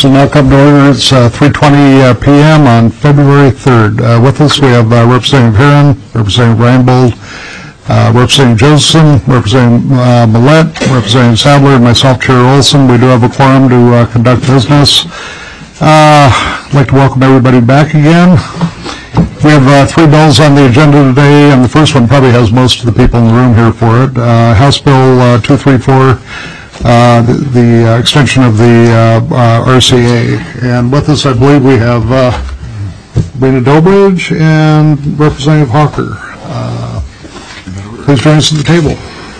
will now come to order. It's 3:20 p.m. on February 3rd. With us we have Representative Herron, Representative Reinbold, Representative Josephson, Representative Millett, Representative Sadler, and myself, Chair Olson. We do have a quorum to conduct business. I'd like to welcome everybody back again. We have three bills on the agenda today, and the first one probably has most of the people in the room here for it. House Bill 234, the extension of the RCA. And with us, I believe we have Rena Dobridge and Representative Hawker. Please join us at the table.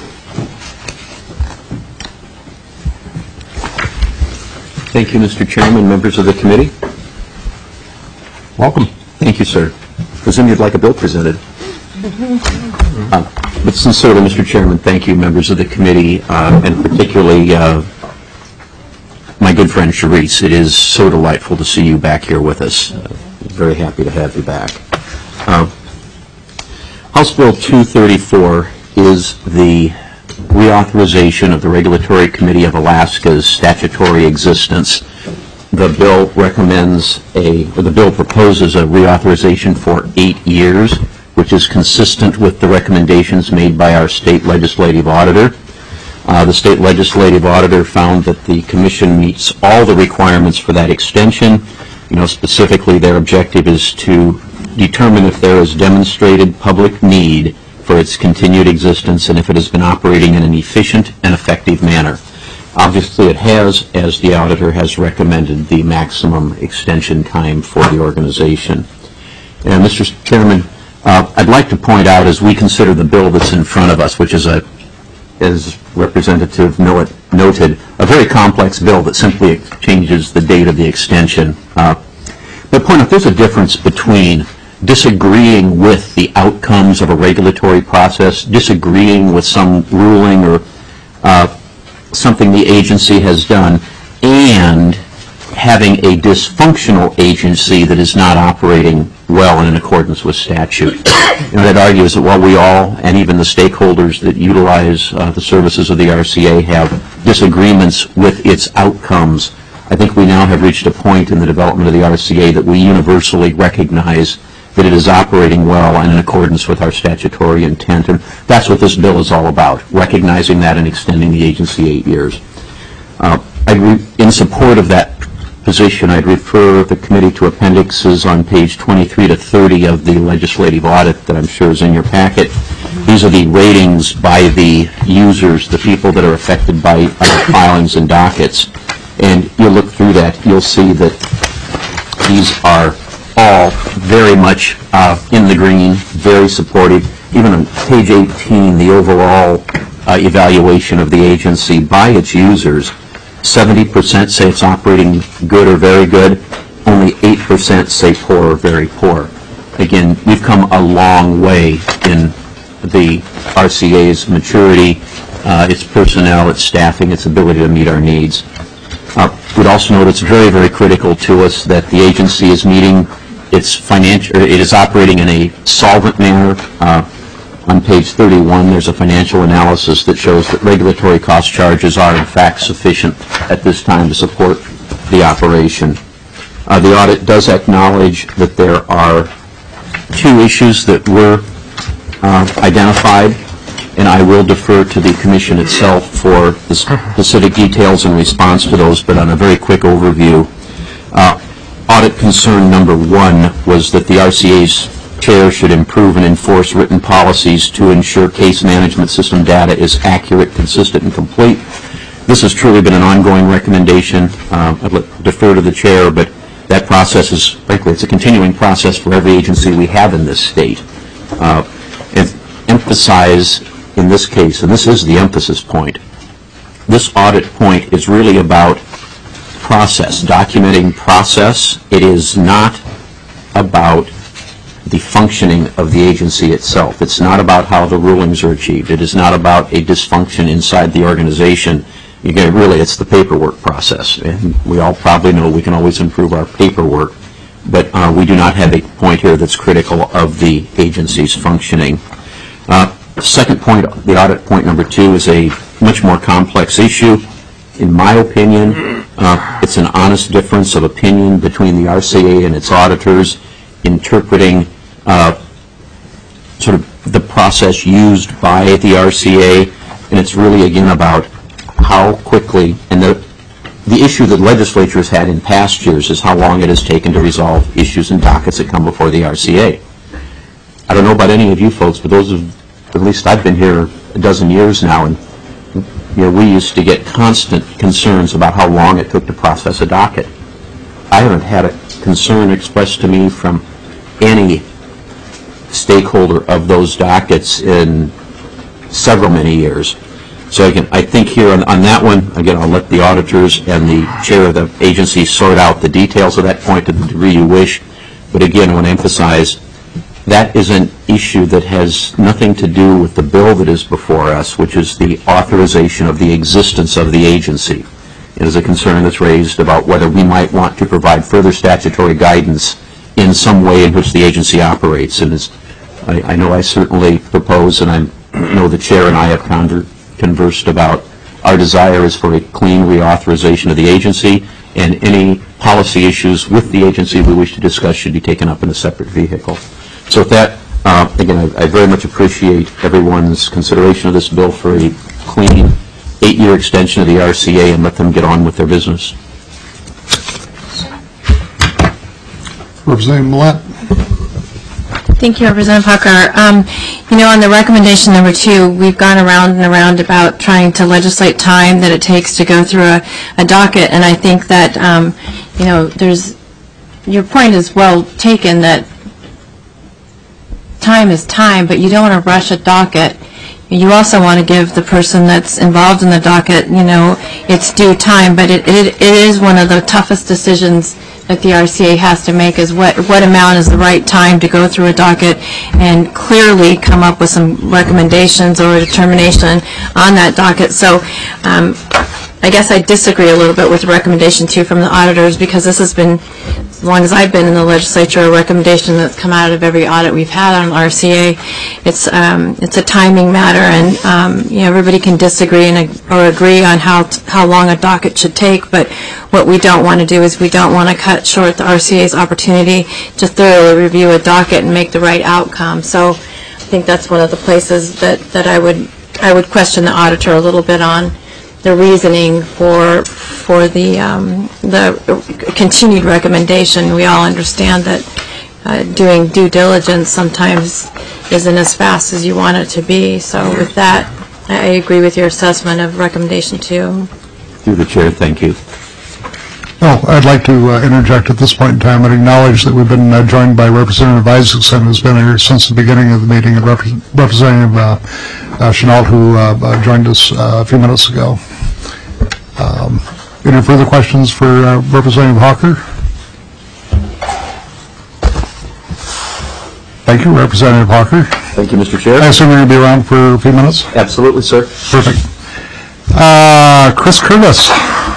Thank you, Mr. Chairman, members of the committee. Welcome. Thank you, sir. Presume you'd like a bill presented. But sincerely, Mr. Chairman, thank you, members of the committee, and particularly my good friend Sharice. It is so delightful to see you back here with us. Very happy to have you back. House Bill 234 is the reauthorization of the Regulatory Committee of Alaska's statutory existence. The bill proposes a reauthorization for 8 years, which is consistent with the recommendations made by our state legislative auditor. The state legislative auditor found that the commission meets all the requirements for that extension. Specifically, their objective is to determine if there is demonstrated public need for its continued existence and if it has been operating in an efficient and effective manner. Obviously, it has, as the auditor has recommended, the maximum extension time for the organization. And Mr. Chairman, I'd like to point out, as we consider the bill that's in front of us, which is, as Representative Millett noted, a very complex bill that simply changes the date of the extension. But point out, there's a difference between disagreeing with the outcomes of a regulatory process, disagreeing with some ruling or something the agency has done, and having a dysfunctional agency that is not operating well and in accordance with statute. That argues that while we all, and even the stakeholders that utilize the services of the RCA, have disagreements with its outcomes, I think we now have reached a point in the development of the RCA that we universally recognize that it is operating well and in accordance with our statutory intent. And that's what this bill is all about, recognizing that and extending the agency 8 years. In support of that position, I'd refer the committee to appendixes on page 23 to 30 of the legislative audit that I'm sure is in your packet. These are the ratings by the users, the people that are affected by filings and dockets. And you'll look through that, you'll see that these are all very much in the green, very supportive. Even on page 18, the overall evaluation of the agency by its users, 70% say it's operating good or very good. Only 8% say poor or very poor. Again, we've come a long way in the RCA's maturity, its personnel, its staffing, its ability to meet our needs. We'd also note it's very, very critical to us that the agency is meeting its financial, it is operating in a solvent manner. On page 31, there's a financial analysis that shows that regulatory cost charges are in fact sufficient at this time to support the operation. The audit does acknowledge that there are 2 issues that were identified, and I will defer to the commission itself for the specific details in response to those, but on a very quick overview. Audit concern number 1 was that the RCA's chair should improve and enforce written policies to ensure case management system data is accurate, consistent, and complete. This has truly been an ongoing recommendation. I'd defer to the chair, but that process is, frankly, it's a continuing process for every agency we have in this state. And emphasize in this case, and this is the emphasis point, this audit point is really about process, documenting process. It is not about the functioning of the agency itself. It's not about how the rulings are achieved. It is not about a dysfunction inside the organization. Again, really, it's the paperwork process. And we all probably know we can always improve our paperwork, but we do not have a point here that's critical of the agency's functioning. The second point, the audit point number 2, is a much more complex issue. In my opinion, It's an honest difference of opinion between the RCA and its auditors interpreting sort of the process used by the RCA, and it's really, again, about how quickly, and the issue that legislature has had in past years is how long it has taken to resolve issues and dockets that come before the RCA. I don't know about any of you folks, but those of, at least I've been here a dozen years now, and we used to get constant concerns about how long it took to process a docket. I haven't had a concern expressed to me from any stakeholder of those dockets in many years. So again, I think here on that one, again, I'll let the auditors and the chair of the agency sort out the details of that point to the degree you wish. But again, I want to emphasize that is an issue that has nothing to do with the bill that is before us, which is the authorization of the existence of the agency. It is a concern that's raised about whether we might want to provide further statutory guidance in some way in which the agency operates. And as I know I certainly propose, and I know the chair and I have conversed about, our desire is for a clean reauthorization of the agency, and any policy issues with the agency we wish to discuss should be taken up in a separate vehicle. So with that, again, I very much appreciate everyone's consideration of this bill for a clean 8-year extension of the RCA and let them get on with their business. Representative Millett. Thank you, Representative Hucker. On the recommendation number 2, we've gone around and around about trying to legislate time that it takes to go through a docket, and I think that, your point is well taken that time is time, but you don't want to rush a docket. You also want to give the person that's involved in the docket, its due time, but it is one of the toughest decisions that the RCA has to make, is what amount is the right time to go through a docket and clearly come up with some recommendations or a determination on that docket. So I guess I disagree a little bit with recommendation 2 from the auditors, because this has been, as long as I've been in the legislature, a recommendation that's come out of every audit we've had on RCA. It's a timing matter, and everybody can disagree or agree on how long a docket should take, but what we don't want to do is we don't want to cut short the RCA's opportunity to thoroughly review a docket and make the right outcome. So I think that's one of the places that I would question the auditor a little bit on the reasoning for the continued recommendation. We all understand that doing due diligence sometimes isn't as fast as you want it to be. So with that, I agree with your assessment of recommendation 2. Through the chair, thank you. Well, I'd like to interject at this point in time and acknowledge that we've been joined by Representative Isaacson, who's been here since the beginning of the meeting, and Representative Chenault, who joined us a few minutes ago. Any further questions for Representative Hawker? Thank you, Representative Hawker. Thank you, Mr. Chair. I assume you're going to be around for a few minutes? Absolutely, sir. Perfect. Chris Curtis.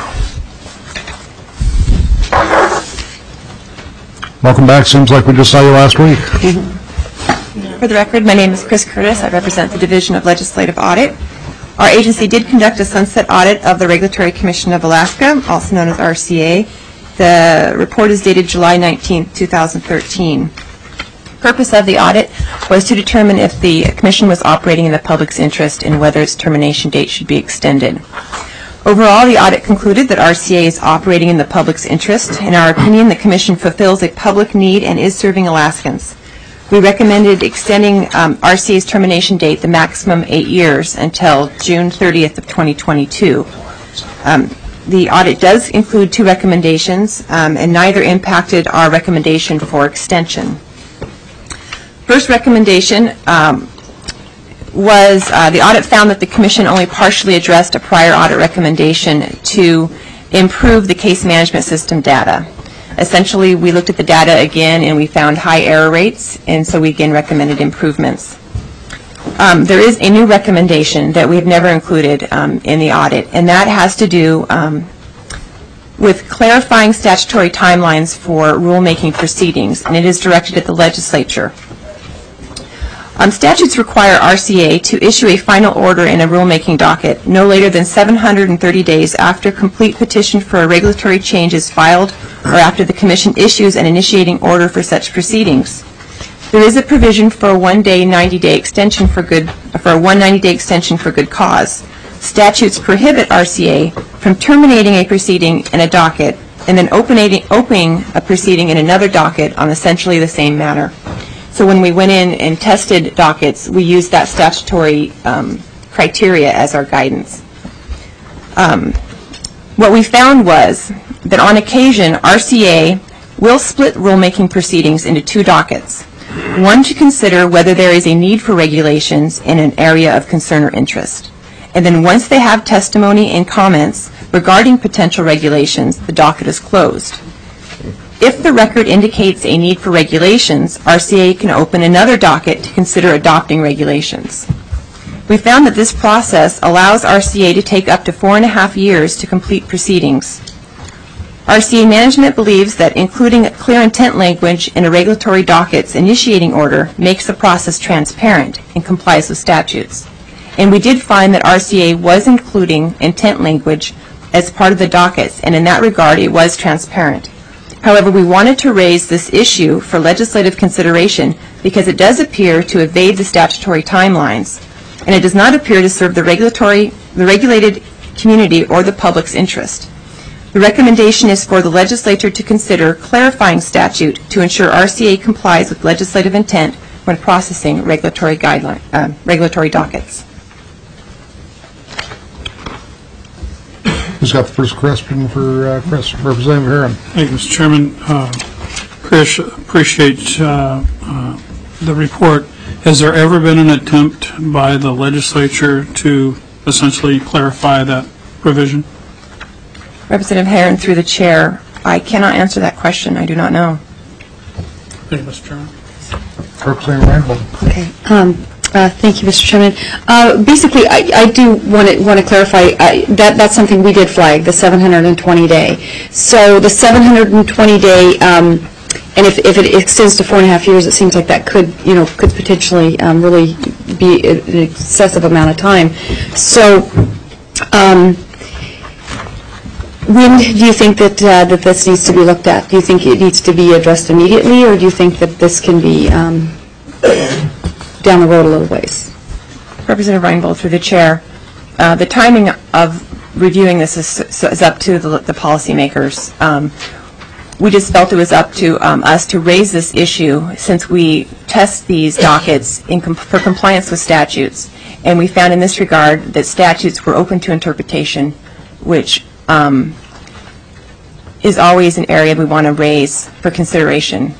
Welcome back. Seems like we just saw you last week. For the record, my name is Chris Curtis. I represent the Division of Legislative Audit. Our agency did conduct a sunset audit of the Regulatory Commission of Alaska, also known as RCA. The report is dated July 19, 2013. The purpose of the audit was to determine if the Commission was operating in the public's interest and whether its termination date should be extended. Overall, the audit concluded that RCA is operating in the public's interest. In our opinion, the Commission fulfills a public need and is serving Alaskans. We recommended extending RCA's termination date the maximum 8 years until June 30th of 2022. The audit does include 2 recommendations, and neither impacted our recommendation for extension. First recommendation was the audit found that the Commission only partially addressed a prior audit recommendation to improve the case management system data. Essentially, we looked at the data again and we found high error rates, and so we again recommended improvements. There is a new recommendation that we've never included in the audit, and that has to do with clarifying statutory timelines for rulemaking proceedings, and it is directed at the legislature. Statutes require RCA to issue a final order in a rulemaking docket no later than 730 days after complete petition for a regulatory change is filed or after the Commission issues an initiating order for such proceedings. There is a provision for a 190-day extension for good cause. Statutes prohibit RCA from terminating a proceeding in a docket and then opening a proceeding in another docket on essentially the same matter. So when we went in and tested dockets, we used that statutory criteria as our guidance. What we found was that on occasion, RCA will split rulemaking proceedings into two dockets. One to consider whether there is a need for regulations in an area of concern or interest. And then once they have testimony and comments regarding potential regulations, the docket is closed. If the record indicates a need for regulations, RCA can open another docket to consider adopting regulations. We found that this process allows RCA to take up to 4.5 years to complete proceedings. RCA management believes that including clear intent language in a regulatory docket's initiating order makes the process transparent and complies with statutes. And we did find that RCA was including intent language as part of the dockets, and in that regard it was transparent. However, we wanted to raise this issue for legislative consideration because it does appear to evade the statutory timelines, and it does not appear to serve the regulated community or the public's interest. The recommendation is for the legislature to consider clarifying statute to ensure RCA complies with legislative intent when processing regulatory dockets. Who's got the first question for Chris? Representative Herron. Thank you, Mr. Chairman. Chris, appreciate the report. Has there ever been an attempt by the legislature to essentially clarify that provision? Representative Herron, through the chair, I cannot answer that question. I do not know. Thank you, Mr. Chairman. Representative Reinbold. Okay. Thank you, Mr. Chairman. Basically, I do want to clarify that's something we did flag, the 720-day. So the 720-day, and if it extends to 4.5 years, it seems like that could potentially really be an excessive amount of time. So when do you think that this needs to be looked at? Do you think it needs to be addressed immediately, or do you think that this can be down the road a little ways? Representative Reinbold, through the chair, the timing of reviewing this is up to the policymakers. We just felt it was up to us to raise this issue since we test these dockets for compliance with statutes, and we found in this regard that statutes were open to interpretation, which is always an area we want to raise for consideration.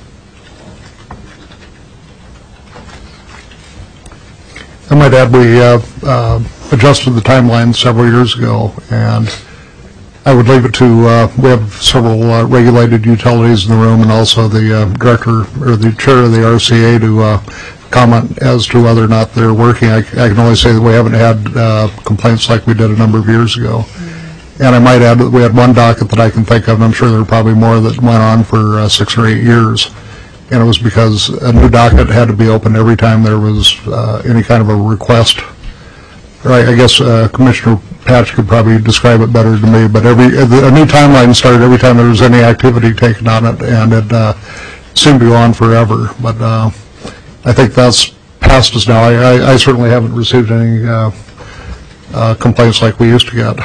I might add we adjusted the timeline several years ago, and I would leave it to, we have several regulated utilities in the room and also the director or the chair of the RCA to comment as to whether or not they're working. I can only say that we haven't had complaints like we did a number of years ago. And I might add that we had one docket that I can think of, and I'm sure there are probably more that went on for 6 or 8 years. And it was because a new docket had to be opened every time there was any kind of a request. I guess Commissioner Patch could probably describe it better than me, but a new timeline started every time there was any activity taken on it, and it seemed to go on forever. But I think that's past us now. I certainly haven't received any complaints like we used to get.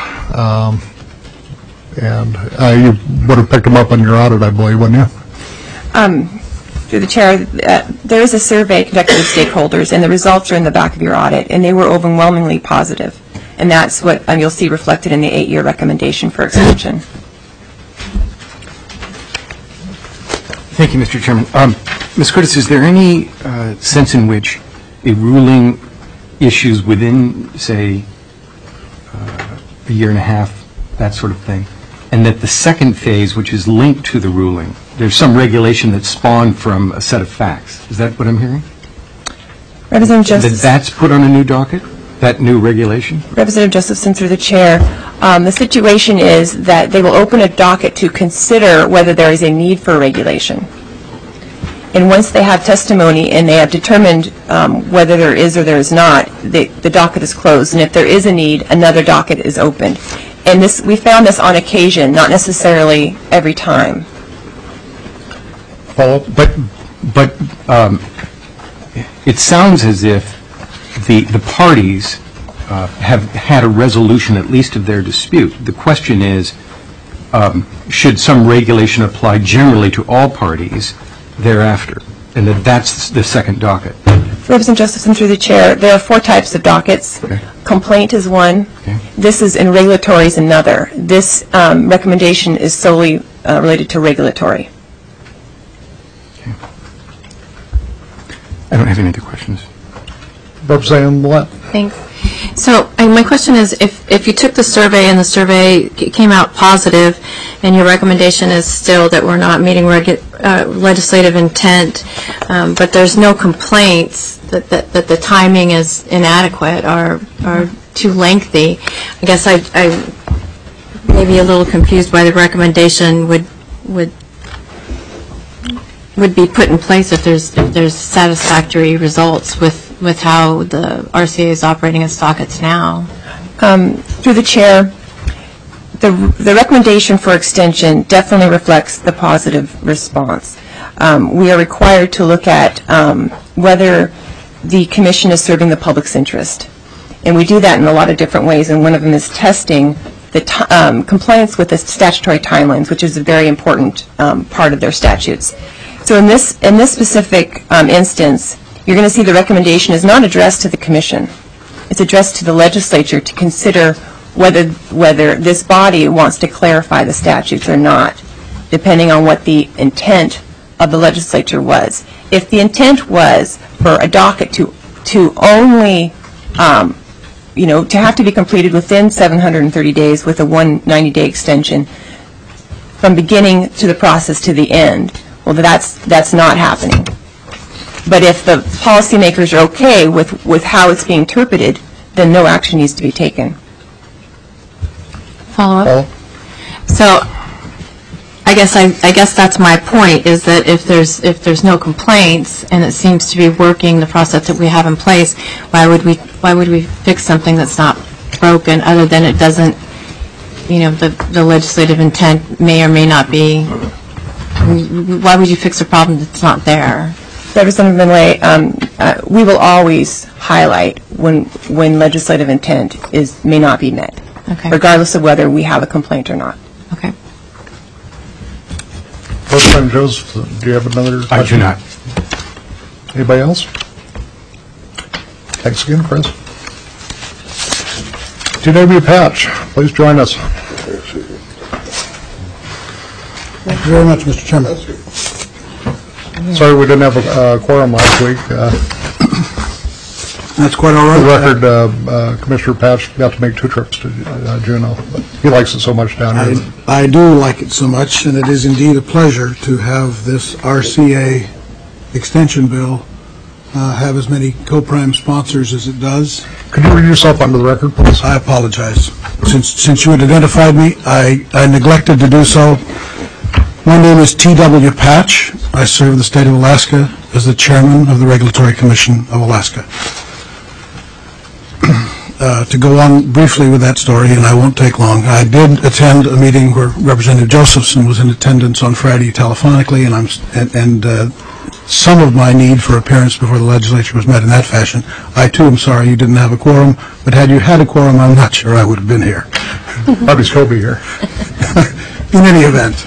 And you would have picked them up on your audit, I believe, wouldn't you? Through the chair, there is a survey conducted with stakeholders, and the results are in the back of your audit, and they were overwhelmingly positive. And that's what you'll see reflected in the 8-year recommendation for extension. Thank you, Mr. Chairman. Ms. Curtis, is there any sense in which a ruling issues within, say, a year and a half, that sort of thing, and that the second phase, which is linked to the ruling, there's some regulation that spawned from a set of facts? Is that what I'm hearing? Representative Josephson. That's put on a new docket, that new regulation? Representative Josephson, through the chair, the situation is that they will open a docket to consider whether there is a need for regulation. And once they have testimony and they have determined whether there is or there is not, the docket is closed. And if there is a need, another docket is opened. And we found this on occasion, not necessarily every time. But it sounds as if the parties have had a resolution at least of their dispute. The question is, should some regulation apply generally to all parties thereafter? And that's the second docket. Representative Josephson, through the chair, there are 4 types of dockets. Okay. Complaint is one. Okay. This is, and regulatory is another. This recommendation is solely related to regulatory. Okay. I don't have any other questions. Representative Millett. Thanks. So my question is, if you took the survey and the survey came out positive, and your recommendation is still that we're not meeting legislative intent, but there's no complaints that the timing is inadequate or too lengthy, I guess I may be a little confused why the recommendation would be put in place if there's satisfactory results with how the RCA is operating its dockets now. Through the chair, the recommendation for extension definitely reflects the positive response. We are required to look at whether the commission is serving the public's interest. And we do that in a lot of different ways, and one of them is testing the compliance with the statutory timelines, which is a very important part of their statutes. So in this specific instance, you're going to see the recommendation is not addressed to the commission. It's addressed to the legislature to consider whether this body wants to clarify the statutes or not, depending on what the intent of the legislature was. If the intent was for a docket to only, to have to be completed within 730 days with a 190-day extension from beginning to the process to the end, well, that's not happening. But if the policymakers are okay with how it's being interpreted, then no action needs to be taken. Follow-up? So I guess that's my point, is that if there's no complaints and it seems to be working the process that we have in place, why would we fix something that's not broken, other than it doesn't, the legislative intent may or may not be? Why would you fix a problem that's not there? Representative Minlay, we will always highlight when legislative intent may not be met, regardless of whether we have a complaint or not. Okay. Representative Joseph, do you have another question? I do not. Anybody else? Thanks again, Chris. T.W. Patch, please join us. Thank you very much, Mr. Chairman. Sorry we didn't have a quorum last week. That's quite all right. For the record, Commissioner Patch got to make 2 trips to Juneau. He likes it so much down here. I do like it so much, and it is indeed a pleasure to have this RCA extension bill have as many co-prime sponsors as it does. Could you read yourself onto the record, please? I apologize. Since you had identified me, I neglected to do so. My name is T.W. Patch. I serve the state of Alaska as the chairman of the Regulatory Commission of Alaska. To go on briefly with that story, and I won't take long, I did attend a meeting where Representative Josephson was in attendance on Friday telephonically, and some of my need for appearance before the legislature was met in that fashion. I, too, am sorry you didn't have a quorum, but had you had a quorum, I'm not sure I would have been here. Probably still be here. In any event,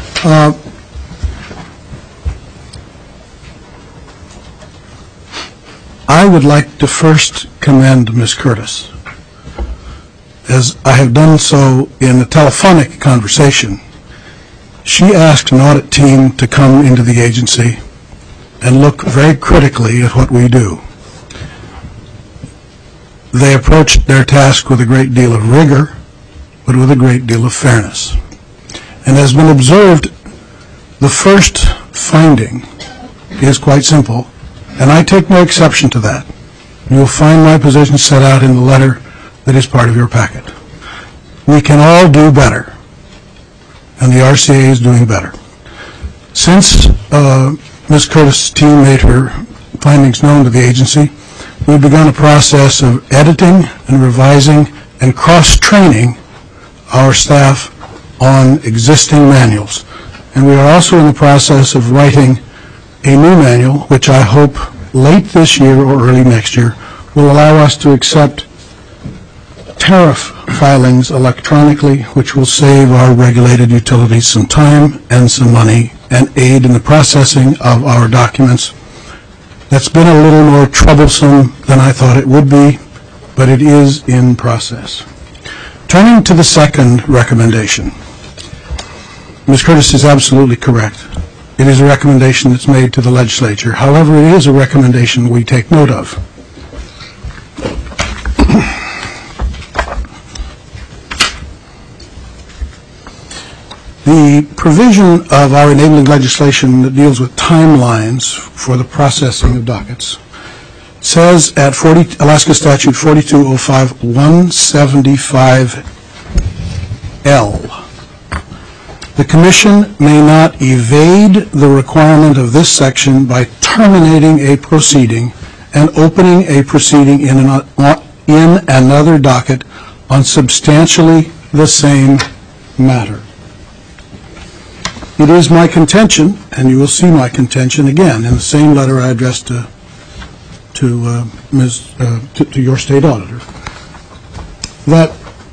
I would like to first commend Ms. Curtis, as I have done so in a telephonic conversation. She asked an audit team to come into the agency and look very critically at what we do. They approached their task with a great deal of rigor, but with a great deal of fairness. And as been observed, the first finding is quite simple, and I take no exception to that. You'll find my position set out in the letter that is part of your packet. We can all do better, and the RCA is doing better. Since Ms. Curtis' team made her findings known to the agency, we've begun a process of editing and revising and cross-training our staff on existing manuals. And we are also in the process of writing a new manual, which I hope late this year or early next year will allow us to accept tariff filings electronically, which will save our regulated utilities some time and some money and aid in the processing of our documents. That's been a little more troublesome than I thought it would be, but it is in process. Turning to the second recommendation, Ms. Curtis is absolutely correct. It is a recommendation that's made to the legislature. However, it is a recommendation we take note of. The provision of our enabling legislation that deals with timelines for the processing of dockets says at Alaska Statute 4205-175L, the Commission may not evade the requirement of this section by terminating a proceeding and opening a proceeding in another docket on substantially the same matter. It is my contention, and you will see my contention again in the same letter I addressed to your state auditor, that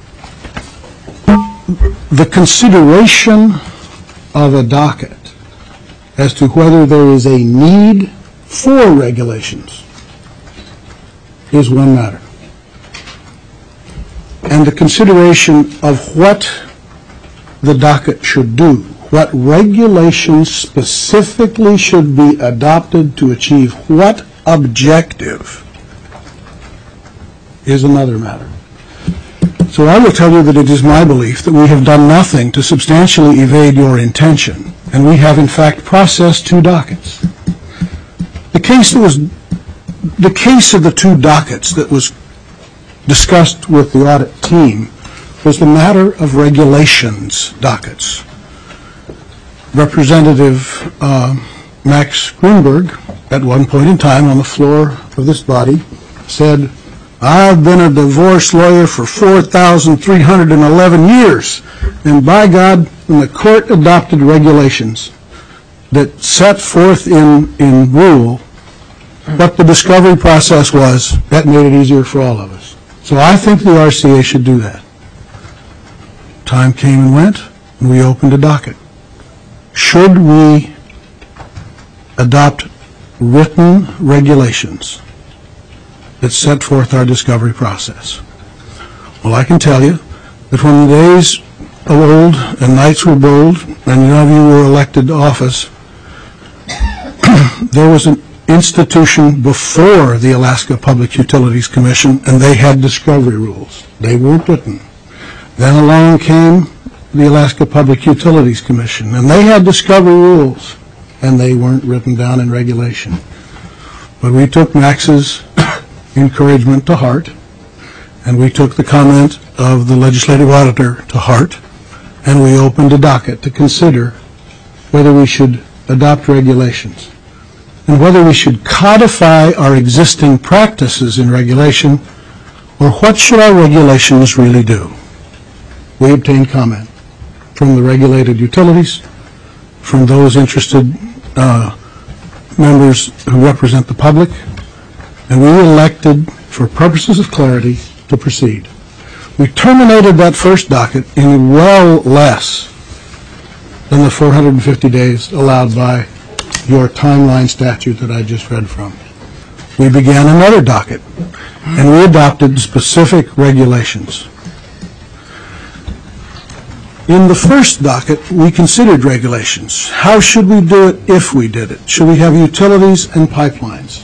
the consideration of a docket as to whether there is a need for regulations is one matter. And the consideration of what the docket should do, what regulations specifically should be adopted to achieve what objective, is another matter. So I will tell you that it is my belief that we have done nothing to substantially evade your intention, and we have in fact processed 2 dockets. The case of the 2 dockets that was discussed with the audit team was the matter of regulations dockets. Representative Max Greenberg, at one point in time on the floor of this body, said, I've been a divorce lawyer for 4,311 years, and by God, when the court adopted regulations that set forth in rule what the discovery process was, that made it easier for all of us. So I think the RCA should do that. Time came and went, and we opened a docket. Should we adopt written regulations that set forth our discovery process? Well, I can tell you that when the days of old and nights were bold and none of you were elected to office, there was an institution before the Alaska Public Utilities Commission, and they had discovery rules. They weren't written. Then along came the Alaska Public Utilities Commission, and they had discovery rules, and they weren't written down in regulation. But we took Max's encouragement to heart, and we took the comment of the legislative auditor to heart, and we opened a docket to consider whether we should adopt regulations and whether we should codify our existing practices in regulation, or what should our regulations really do. We obtained comment from the regulated utilities, from those interested members who represent the public, and we elected, for purposes of clarity, to proceed. We terminated that first docket in well less than the 450 days allowed by your timeline statute that I just read from. We began another docket, and we adopted specific regulations. In the first docket, we considered regulations. How should we do it if we did it? Should we have utilities and pipelines?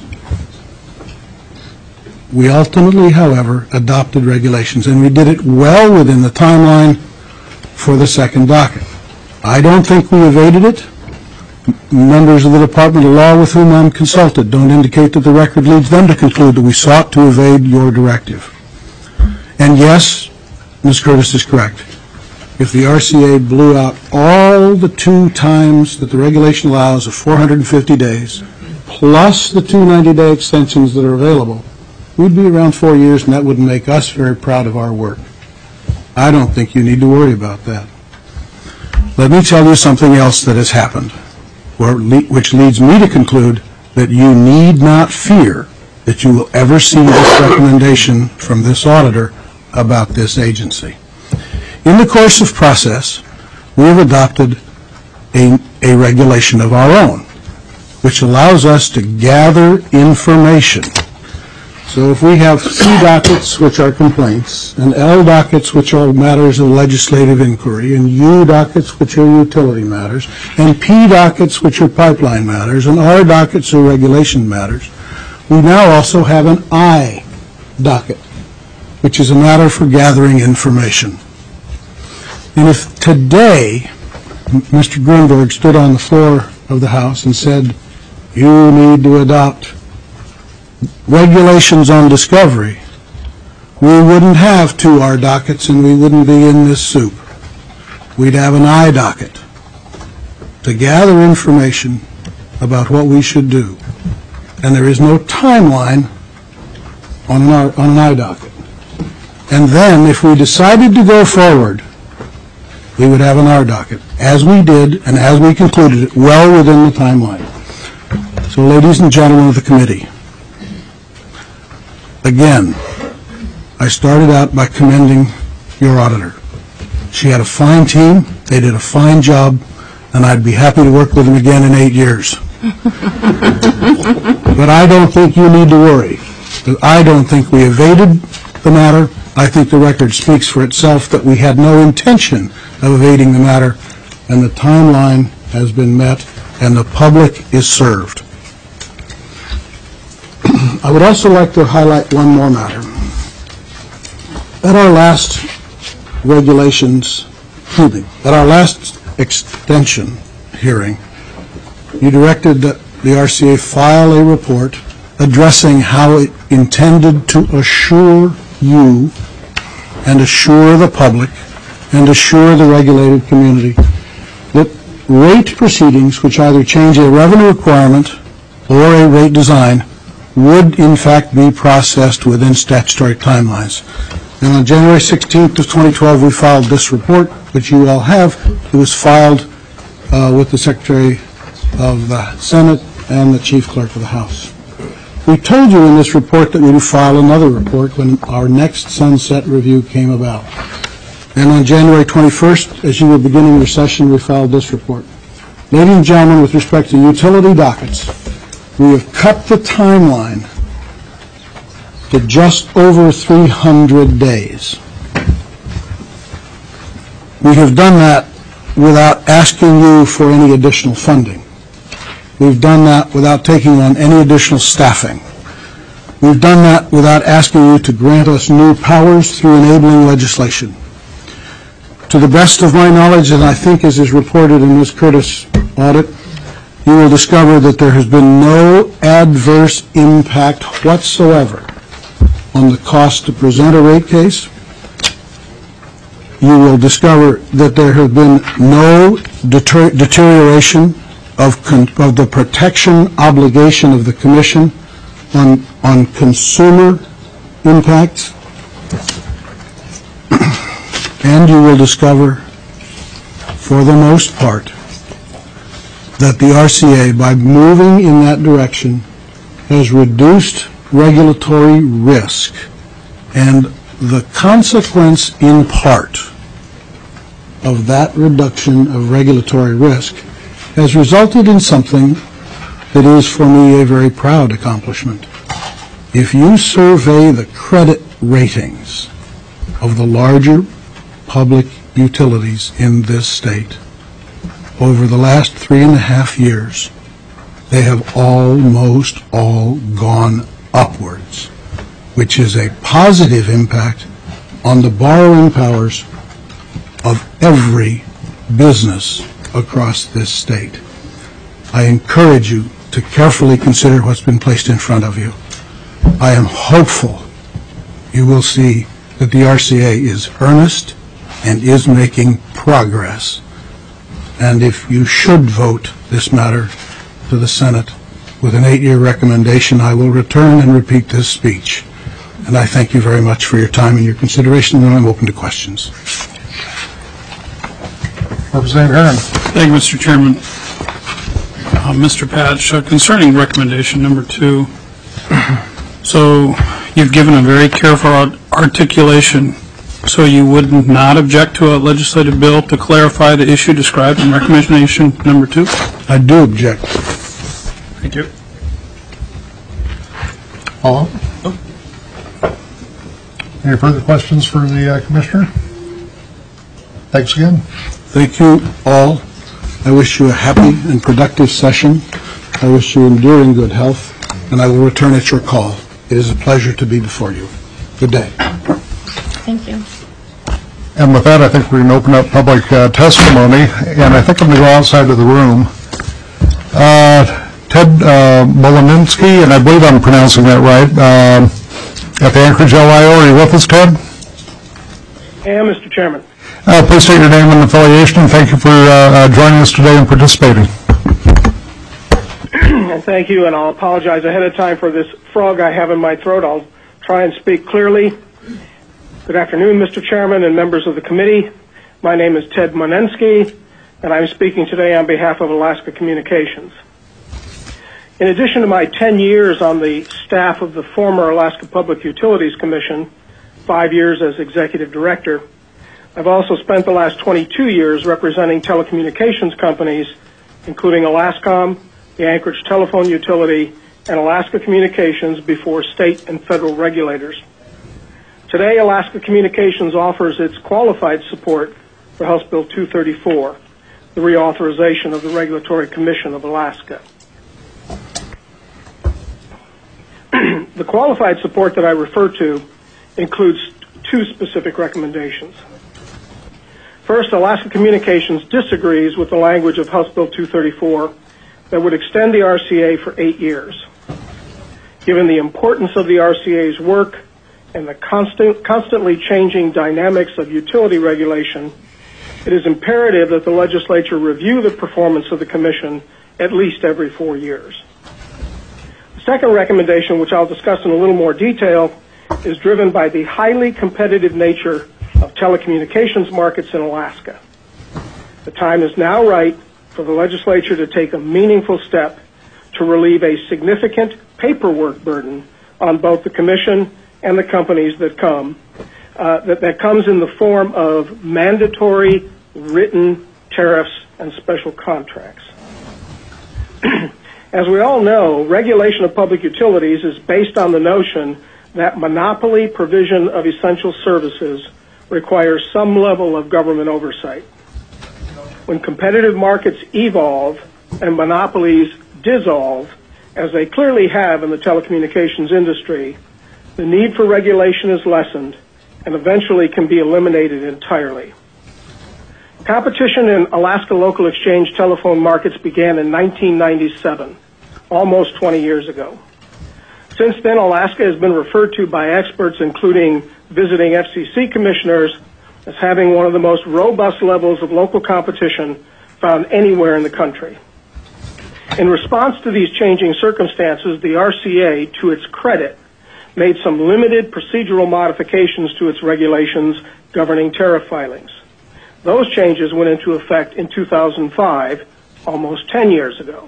We ultimately, however, adopted regulations, and we did it well within the timeline for the second docket. I don't think we evaded it. Members of the Department of Law with whom I'm consulted don't indicate that the record leads them to conclude that we sought to evade your directive. And yes, Ms. Curtis is correct. if the RCA blew out all the 2 times that the regulation allows of 450 days, plus the 2 90-day extensions that are available, we'd be around 4 years, and that would make us very proud of our work. I don't think you need to worry about that. Let me tell you something else that has happened, which leads me to conclude that you need not fear that you will ever see this recommendation from this auditor about this agency. In the course of process, we have adopted a regulation of our own, which allows us to gather information. So if we have C dockets, which are complaints, and L dockets, which are matters of legislative inquiry, and U dockets, which are utility matters, and P dockets, which are pipeline matters, and R dockets are regulation matters, we now also have an I docket, which is a matter for gathering information. And if today Mr. Grunberg stood on the floor of the House and said, you need to adopt regulations on discovery, we wouldn't have 2 R dockets and we wouldn't be in this soup. We'd have an I docket to gather information about what we should do. And there is no timeline on an I docket. And then if we decided to go forward, we would have an R docket, as we did and as we concluded it, well within the timeline. So ladies and gentlemen of the committee, again, I started out by commending your auditor. She had a fine team, they did a fine job, and I'd be happy to work with them again in 8 years. But I don't think you need to worry. I don't think we evaded the matter. I think the record speaks for itself that we had no intention of evading the matter, and the timeline has been met, and the public is served. I would also like to highlight one more matter. At our last at our last extension hearing, you directed that the RCA file a report addressing how it intended to assure you and assure the public and assure the regulated community that rate proceedings which either change a revenue requirement or a rate design would in fact be processed within statutory timelines. And on January 16th of 2012, we filed this report, which you all have. It was filed with the Secretary of the Senate and the Chief Clerk of the House. We told you in this report that we would file another report when our next sunset review came about. And on January 21st, as you were beginning your session, we filed this report. Ladies and gentlemen, with respect to utility dockets, we have cut the timeline to just over 300 days. We have done that without asking you for any additional funding. We've done that without taking on any additional staffing. We've done that without asking you to grant us new powers through enabling legislation. To the best of my knowledge, and I think as is reported in Ms. Curtis' audit, you will discover that there has been no adverse impact whatsoever on the cost to present a rate case. You will discover that there has been no deterioration of the protection obligation of the Commission on consumer impacts. And you will discover, for the most part, that the RCA, by moving in that direction, has reduced regulatory risk. And the consequence, in part, of that reduction of regulatory risk has resulted in something that is, for me, a very proud accomplishment. If you survey the credit ratings of the larger public utilities in this state, over the last 3.5 years, they have almost all gone upwards, which is a positive impact on the borrowing powers of every business across this state. I encourage you to carefully consider what's been placed in front of you. I am hopeful you will see that the RCA is earnest and is making progress. And if you should vote this matter to the Senate with an 8-year recommendation, I will return and repeat this speech. And I thank you very much for your time and your consideration, and I'm open to questions. Representative Herron. Thank you, Mr. Chairman. Mr. Patch, concerning recommendation number 2, so you've given a very careful articulation, so you would not object to a legislative bill to clarify the issue described in recommendation number 2? I do object. Thank you. Paul? Any further questions for the Commissioner? Thanks again. Thank you all. I wish you a happy and productive session. I wish you enduring good health, and I will return at your call. It is a pleasure to be before you. Good day. Thank you. And with that, I think we're going to open up public testimony, and I think I'm going to go outside of the room. Ted Molininski, and I believe I'm pronouncing that right, at the Anchorage LIO. Are you with us, Ted? I am, Mr. Chairman. Please state your name and affiliation, and thank you for joining us today and participating. And thank you, and I'll apologize ahead of time for this frog I have in my throat. I'll try and speak clearly. Good afternoon, Mr. Chairman and members of the committee. My name is Ted Molininski, and I'm speaking today on behalf of Alaska Communications. In addition to my 10 years on the staff of the former Alaska Public Utilities Commission, 5 years as executive director, I've also spent the last 22 years representing telecommunications companies, including Alascom, the Anchorage Telephone Utility, and Alaska Communications before state and federal regulators. Today, Alaska Communications offers its qualified support for House Bill 234, the reauthorization of the Regulatory Commission of Alaska. The qualified support that I refer to includes 2 specific recommendations. First, Alaska Communications disagrees with the language of House Bill 234 that would extend the RCA for 8 years. Given the importance of the RCA's work and the constantly changing dynamics of utility regulation, it is imperative that the legislature review the performance of the Commission at least every 4 years. The second recommendation, which I'll discuss in a little more detail, is driven by the highly competitive nature of telecommunications markets in Alaska. The time is now right for the legislature to take a meaningful step to relieve a significant paperwork burden on both the Commission and the companies that come, that comes in the form of mandatory written tariffs and special contracts. As we all know, regulation of public utilities is based on the notion that monopoly provision of essential services requires some level of government oversight. When competitive markets evolve and monopolies dissolve, as they clearly have in the telecommunications industry, the need for regulation is lessened and eventually can be eliminated entirely. Competition in Alaska local exchange telephone markets began in 1997, almost 20 years ago. Since then, Alaska has been referred to by experts, including visiting FCC commissioners, as having one of the most robust levels of local competition found anywhere in the country. In response to these changing circumstances, the RCA, to its credit, made some limited procedural modifications to its regulations governing tariff filings. Those changes went into effect in 2005, almost 10 years ago.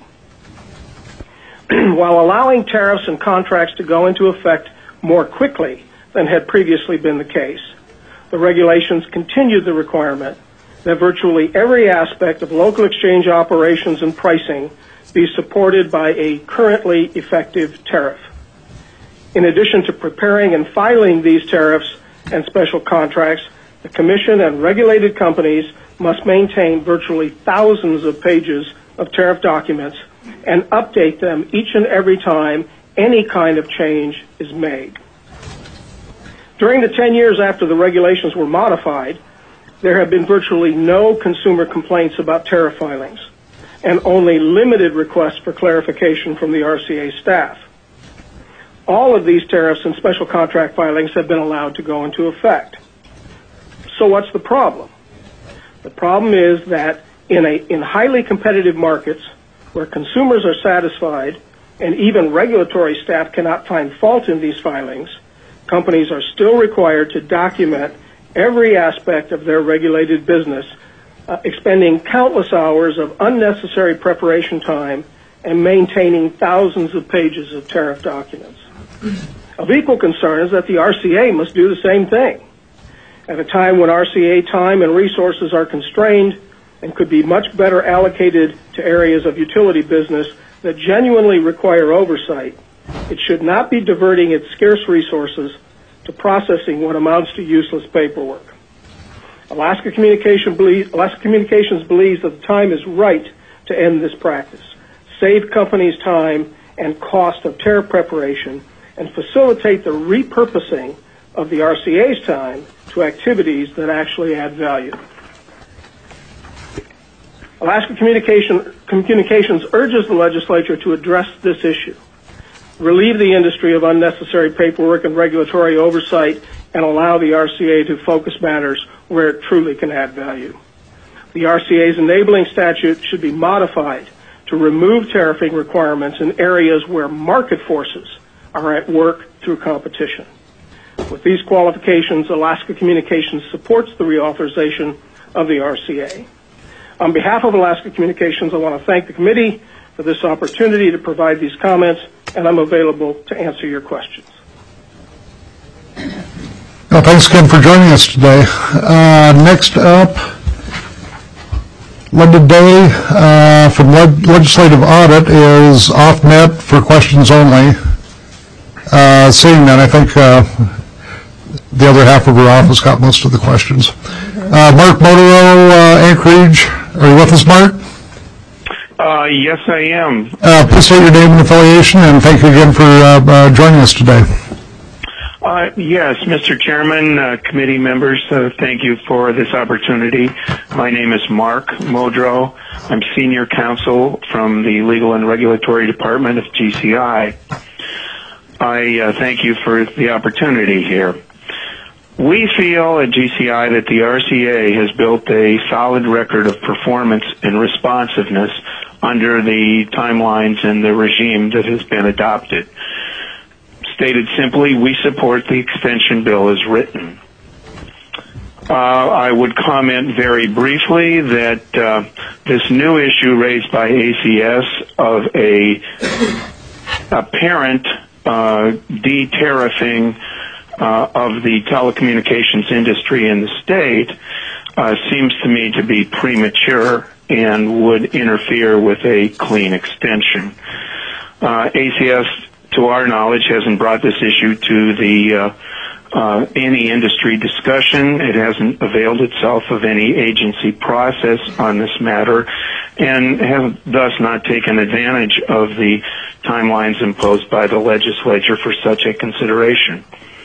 While allowing tariffs and contracts to go into effect more quickly than had previously been the case, the regulations continued the requirement that virtually every aspect of local exchange operations and pricing be supported by a currently effective tariff. In addition to preparing and filing these tariffs and special contracts, the Commission and regulated companies must maintain virtually thousands of pages of tariff documents and update them each and every time any kind of change is made. During the 10 years after the regulations were modified, there have been virtually no consumer complaints about tariff filings and only limited requests for clarification from the RCA staff. All of these tariffs and special contract filings have been allowed to go into effect. So what's the problem? The problem is that in highly competitive markets where consumers are satisfied and even regulatory staff cannot find fault in these filings, companies are still required to document every aspect of their regulated business, expending countless hours of unnecessary preparation time and maintaining thousands of pages of tariff documents. Of equal concern is that the RCA must do the same thing. At a time when RCA time and resources are constrained and could be much better allocated to areas of utility business that genuinely require oversight, it should not be diverting its scarce resources to processing what amounts to useless paperwork. Alaska Communications believes that the time is right to end this practice, save companies time and cost of tariff preparation, and facilitate the repurposing of the RCA's time to activities that actually add value. Alaska Communications urges the legislature to address this issue, relieve the industry of unnecessary paperwork and regulatory oversight, and allow the RCA to focus matters where it truly can add value. The RCA's enabling statute should be modified to remove tariffing requirements in areas where market forces are at work through competition. With these qualifications, Alaska Communications supports the reauthorization of the RCA. On behalf of Alaska Communications, I want to thank the committee for this opportunity to provide these comments, and I'm available to answer your questions. Well, thanks again for joining us today. Next up, Linda Day from Legislative Audit is off net for questions only. Seeing that, I think the other half of her office got most of the questions. Mark Modero, Anchorage. Are you with us, Mark? Yes, I am. Please state your name and affiliation, and thank you again for joining us today. Yes, Mr. Chairman, committee members, thank you for this opportunity. My name is Mark Modero. I'm senior counsel from the Legal and Regulatory Department of GCI. I thank you for the opportunity here. We feel at GCI that the RCA has built a solid record of performance and responsiveness under the timelines and the regime that has been adopted. Stated simply, we support the extension bill as written. I would comment very briefly that this new issue raised by ACS of a apparent de-tariffing of the telecommunications industry in the state seems to me to be premature and would interfere with a clean extension. ACS, to our knowledge, hasn't brought this issue to the any industry discussion. It hasn't availed itself of any agency process on this matter and has thus not taken advantage of the timelines imposed by the legislature for such a consideration.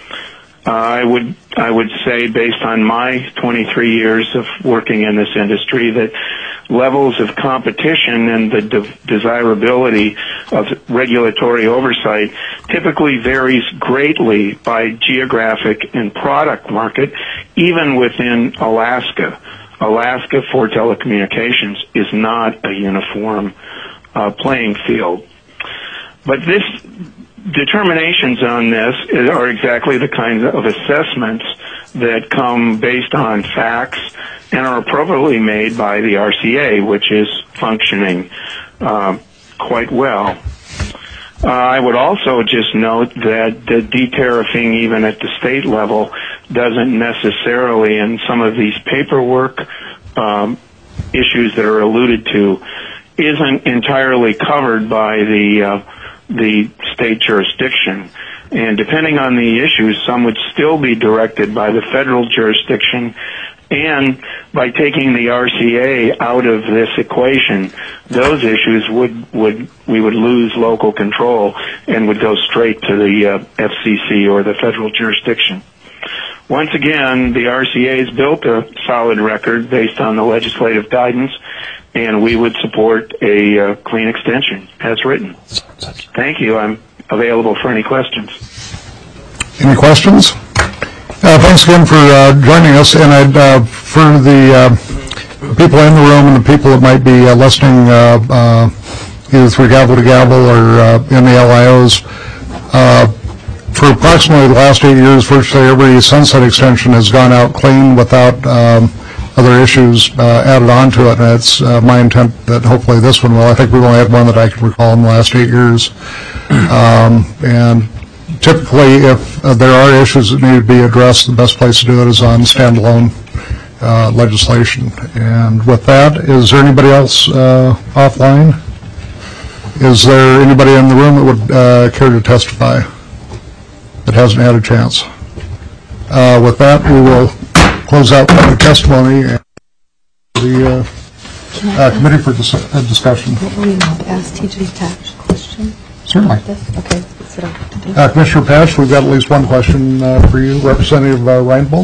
I would say, based on my 23 years of working in this industry, that levels of competition and the desirability of regulatory oversight typically varies greatly by geographic and product market, even within Alaska. Alaska for telecommunications is not a uniform playing field. But this determinations on this are exactly the kinds of assessments that come based on facts and are appropriately made by the RCA, which is functioning quite well. I would also just note that the de-tariffing, even at the state level, doesn't necessarily, in some of these paperwork issues that are alluded to, isn't entirely covered by the state jurisdiction. And depending on the issues, some would still be directed by the federal jurisdiction. And by taking the RCA out of this equation, those issues we would lose local control and would go straight to the FCC or the federal jurisdiction. Once again, the RCA has built a solid record based on the legislative guidance, and we would support a clean extension as written. Thank you. I'm available for any questions. Any questions? Thanks again for joining us, and I'd, for the people in the room and the people that might be listening either through gavel to gavel or in the LIOs, for approximately the last 8 years, virtually every sunset extension has gone out clean without other issues added on to it, and it's my intent that hopefully this one will. I think we've only had one that I can recall in the last 8 years. And typically, if there are issues that need to be addressed, the best place to do it is on standalone legislation. And with that, is there anybody else offline? Is there anybody in the room that would care to testify that hasn't had a chance? With that, we will close out the testimony and the committee for discussion. Will you ask TJ Patch a question? Certainly. Okay. Sit up. Commissioner Patch, we've got at least one question for you. Representative Reinbold.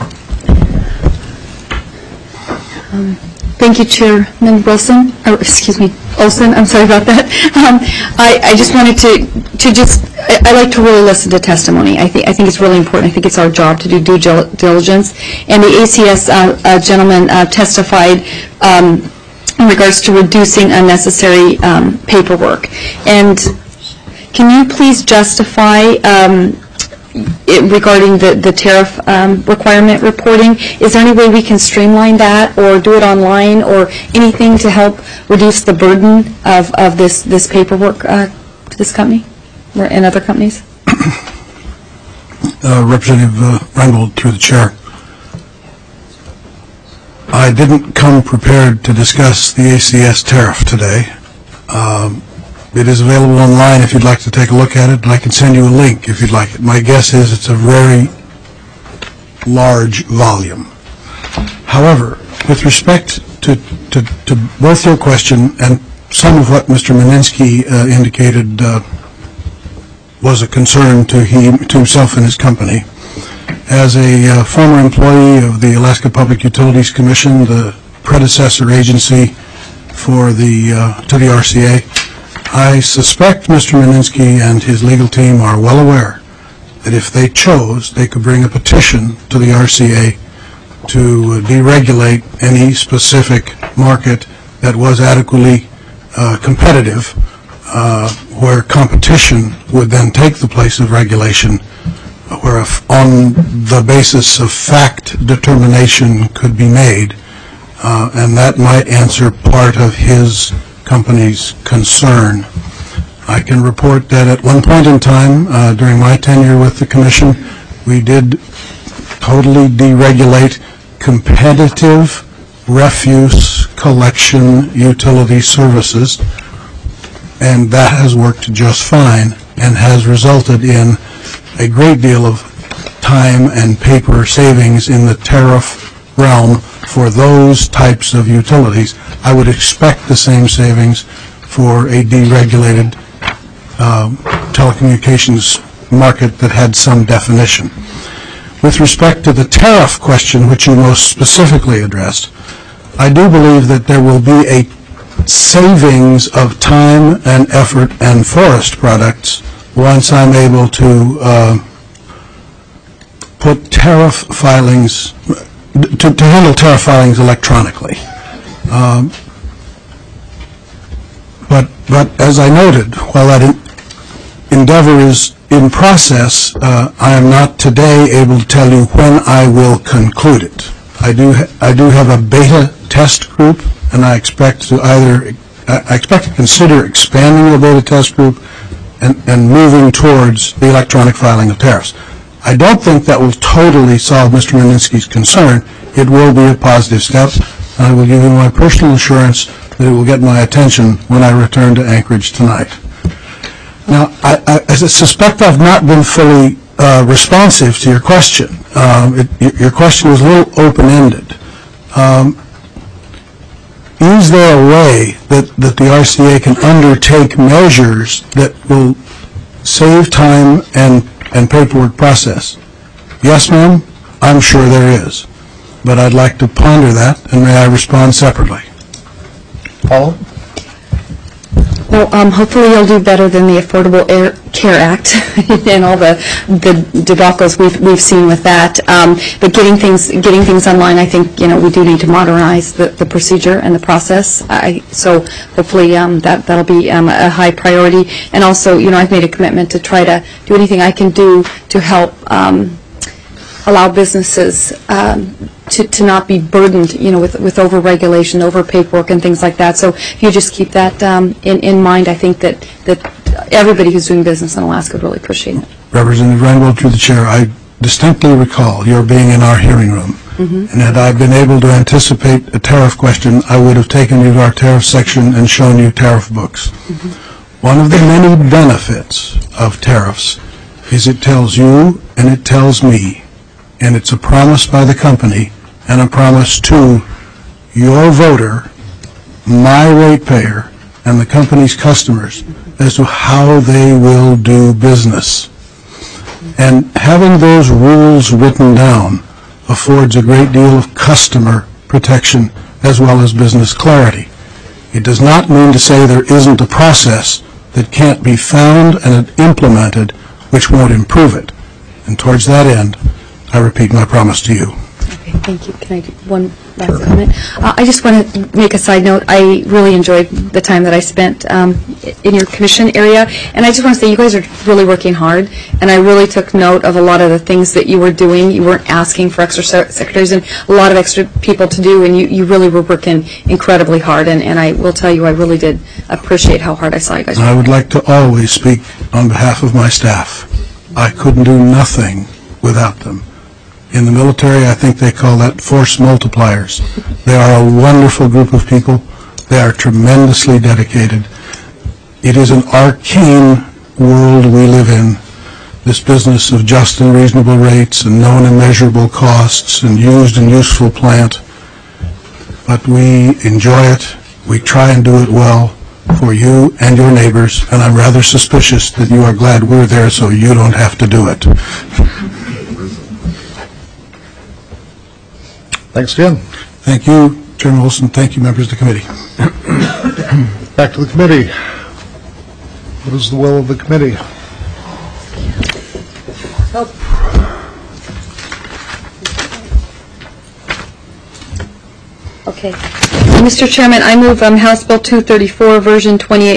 Thank you, Chairman Wilson. Or, excuse me, Olson. I'm sorry about that. I just wanted to just. I like to really listen to testimony. I think it's really important. I think it's our job to do due diligence. And the ACS gentleman testified in regards to reducing unnecessary paperwork. And can you please justify regarding the tariff requirement reporting? Is there any way we can streamline that or do it online or anything to help reduce the burden of this paperwork to this company and other companies? Representative Reinbold, through the chair. I didn't come prepared to discuss the ACS tariff today. It is available online if you'd like to take a look at it, and I can send you a link if you'd like it. My guess is it's a very large volume. However, with respect to both your question and some of what Mr. Meninsky indicated was a concern to himself and his company, as a former employee of the Alaska Public Utilities Commission, the predecessor agency to the RCA, I suspect Mr. Meninsky and his legal team are well aware that if they chose, they could bring a petition to the RCA to deregulate any specific market that was adequately competitive, where competition would then take the place of regulation, where on the basis of fact determination could be made, and that might answer part of his company's concern. I can report that at one point in time, during my tenure with the Commission, we did totally deregulate competitive refuse collection utility services, and that has worked just fine and has resulted in a great deal of time and paper savings in the tariff realm for those types of utilities. I would expect the same savings for a deregulated telecommunications market that had some definition. With respect to the tariff question, which you most specifically addressed, I do believe that there will be a savings of time and effort and forest products once I'm able to put tariff filings, to handle tariff filings electronically. But as I noted, while that endeavor is in process, I am not today able to tell you when I will conclude it. I do have a beta test group, and I expect to consider expanding the beta test group and moving towards the electronic filing of tariffs. I don't think that will totally solve Mr. Meninsky's concern. It will be a positive step, and I will give you my personal assurance that it will get my attention when I return to Anchorage tonight. Now, I suspect I've not been fully responsive to your question. Your question was a little open-ended. Is there a way that the RCA can undertake measures that will save time and paperwork process? Yes, ma'am, I'm sure there is. But I'd like to ponder that, and may I respond separately? Paul? Well, hopefully you'll do better than the Affordable CARE Act and all the debacles we've seen with that. But getting things online, I think, we do need to modernize the procedure and the process. So hopefully that'll be a high priority. And also, I've made a commitment to try to do anything I can do to help allow businesses to not be burdened, with over-regulation, over-paperwork, and things like that. So if you just keep that in mind, I think that everybody who's doing business in Alaska would really appreciate it. Representative Reinbold, through the chair, I distinctly recall your being in our hearing room. And had I been able to anticipate a tariff question, I would have taken you to our tariff section and shown you tariff books. One of the many benefits of tariffs is it tells you and it tells me, and it's a promise by the company and a promise to your voter, my ratepayer, and the company's customers as to how they will do business. And having those rules written down affords a great deal of customer protection as well as business clarity. It does not mean to say there isn't a process that can't be found and implemented which won't improve it. And towards that end, I repeat my promise to you. Okay, thank you. Can I do one last comment? I just want to make a side note. I really enjoyed the time that I spent in your commission area, and I just want to say you guys are really working hard, and I really took note of a lot of the things that you were doing. You weren't asking for extra secretaries and a lot of extra people to do, and you really were working incredibly hard, and I will tell you I really did appreciate how hard I saw you guys work. I would like to always speak on behalf of my staff. I couldn't do nothing without them. In the military, I think they call that force multipliers. They are a wonderful group of people. They are tremendously dedicated. It is an arcane world we live in, this business of just and reasonable rates and known and measurable costs and used and useful plant. But we enjoy it. We try and do it well for you and your neighbors, and I'm rather suspicious that you are glad we're there so you don't have to do it. Thanks again. Thank you, Chairman Wilson. Thank you, members of the committee. Back to the committee. What is the will of the committee? Okay. Mr. Chairman, I move House Bill 234, version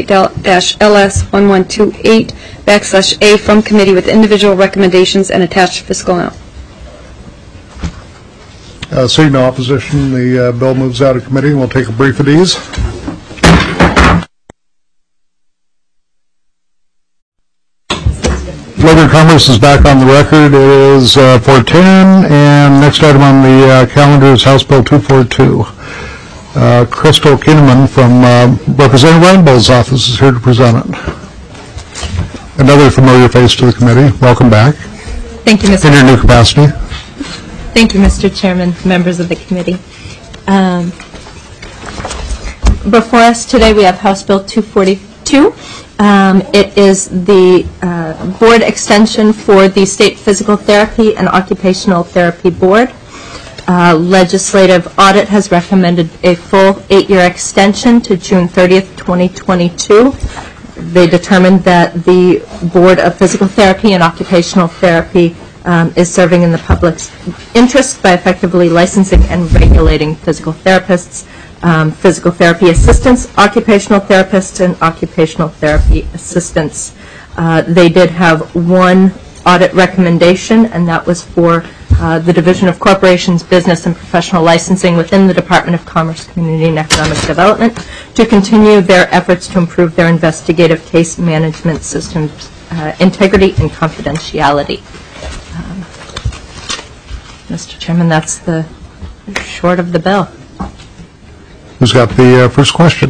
28-LS1128/A from committee with individual recommendations and attached fiscal note. Seeing no opposition, the bill moves out of committee, and we'll take a brief at ease. Labor and Commerce is back on the record. It is 4:10, and next item on the calendar is House Bill 242. Crystal Kinnaman from Representative Reinbold's office is here to present it. Another familiar face to the committee. Welcome back. Thank you, Mr. In your new capacity. Thank you, Mr. Chairman, members of the committee. Before us today, we have House Bill 242. It is the board extension for the State Physical Therapy and Occupational Therapy Board. Legislative Audit has recommended a full 8-year extension to June 30th, 2022. They determined that the Board of Physical Therapy and Occupational Therapy is serving in the public's interest by effectively licensing and regulating physical therapists, physical therapy assistants, occupational therapists, and occupational therapy assistants. They did have one audit recommendation, and that was for the Division of Corporations, Business, and Professional Licensing within the Department of Commerce, Community, and Economic Development to continue their efforts to improve their investigative case management systems, integrity, and confidentiality. Mr. Chairman, that's the short of the bill. Who's got the first question?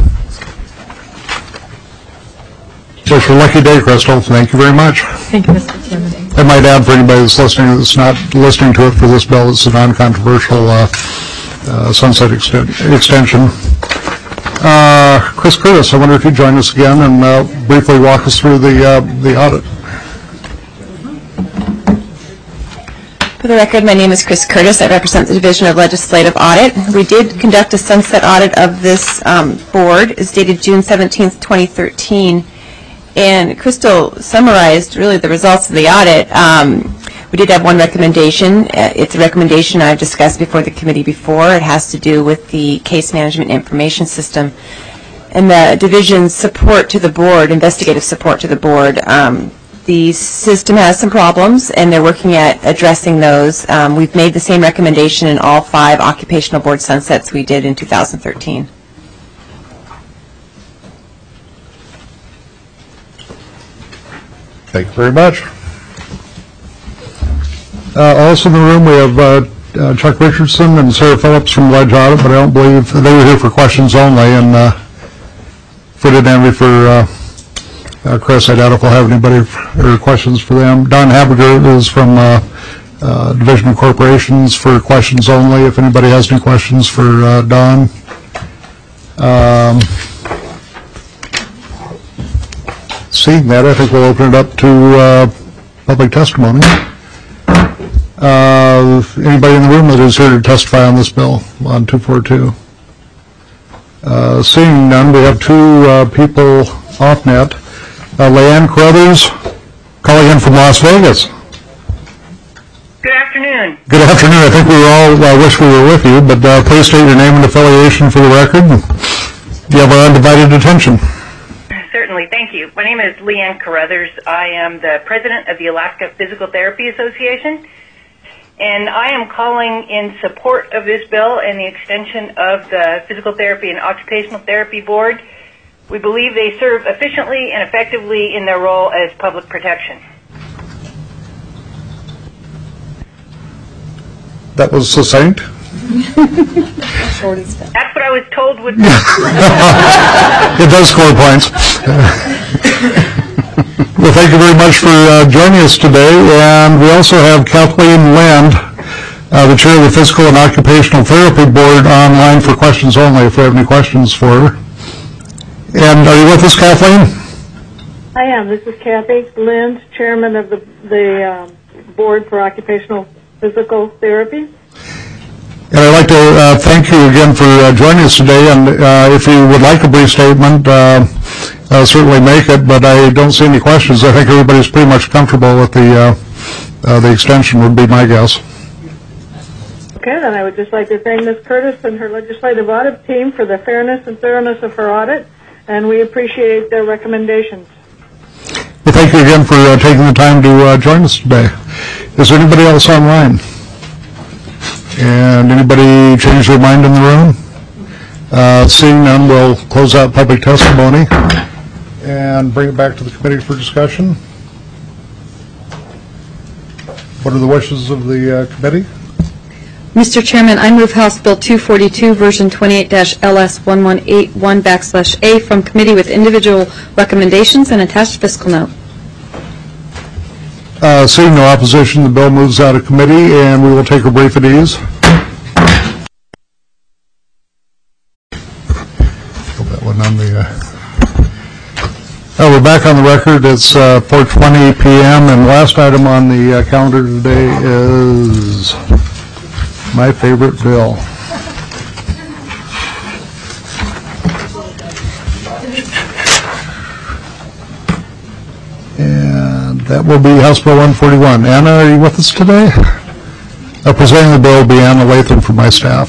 So it's your lucky day, Crystal. Thank you very much. Thank you, Mr. Chairman. I might add for anybody that's listening that's not listening to it for this bill, it's a non-controversial sunset extension. Chris Curtis, I wonder if you'd join us again and briefly walk us through the audit. For the record, my name is Chris Curtis. I represent the Division of Legislative Audit. We did conduct a sunset audit of this board. It's dated June 17th, 2013. And Crystal summarized really the results of the audit. We did have one recommendation. It's a recommendation I've discussed before the committee before. It has to do with the case management information system and the division's support to the board, investigative support to the board. The system has some problems, and they're working at addressing those. We've made the same recommendation in all 5 occupational board sunsets we did in 2013. Thank you very much. Also in the room, we have Chuck Richardson and Sarah Phillips from Ledge Audit, but I don't believe they were here for questions only. And if we didn't have any for Chris, I doubt if we'll have anybody or questions for them. Don Habiger is from Division of Corporations for questions only. If anybody has any questions for Don. Seeing that, I think we'll open it up to public testimony. Anybody in the room that is here to testify on this bill on 242? Seeing none, we have 2 people off net. Leanne Carruthers, calling in from Las Vegas. Good afternoon. Good afternoon. I think we all wish we were with you, but please state your name and affiliation for the record. You have our undivided attention. Certainly. Thank you. My name is Leanne Carruthers. I am the president of the Alaska Physical Therapy Association, and I am calling in support of this bill and the extension of the Physical Therapy and Occupational Therapy Board. We believe they serve efficiently and effectively in their role as public protection. That was succinct. That's what I was told would be. It does score points. Well, thank you very much for joining us today. And we also have Kathleen Land, the chair of the Physical and Occupational Therapy Board, online for questions only, if we have any questions for her. And are you with us, Kathleen? I am. This is Kathy Lind, chairman of the Board for Occupational Physical Therapy. And I'd like to thank you again for joining us today. And if you would like a brief statement, certainly make it. But I don't see any questions. I think everybody's pretty much comfortable with the extension would be my guess. Okay, then I would just like to thank Ms. Curtis and her legislative audit team for the fairness and thoroughness of her audit, and we appreciate their recommendations. Well, thank you again for taking the time to join us today. Is there anybody else online? And anybody change their mind in the room? Seeing none, we'll close out public testimony and bring it back to the committee for discussion. What are the wishes of the committee? Mr. Chairman, I move House Bill 242, version 28-LS1181/A from committee with individual recommendations and attached fiscal note. Seeing no opposition, the bill moves out of committee, and we will take a brief at ease. Put that one on the. We're back on the record. It's 4:20 p.m. and last item on the calendar today is my favorite bill. And that will be House Bill 141. Anna, are you with us today? Presenting the bill will be Anna Latham from my staff.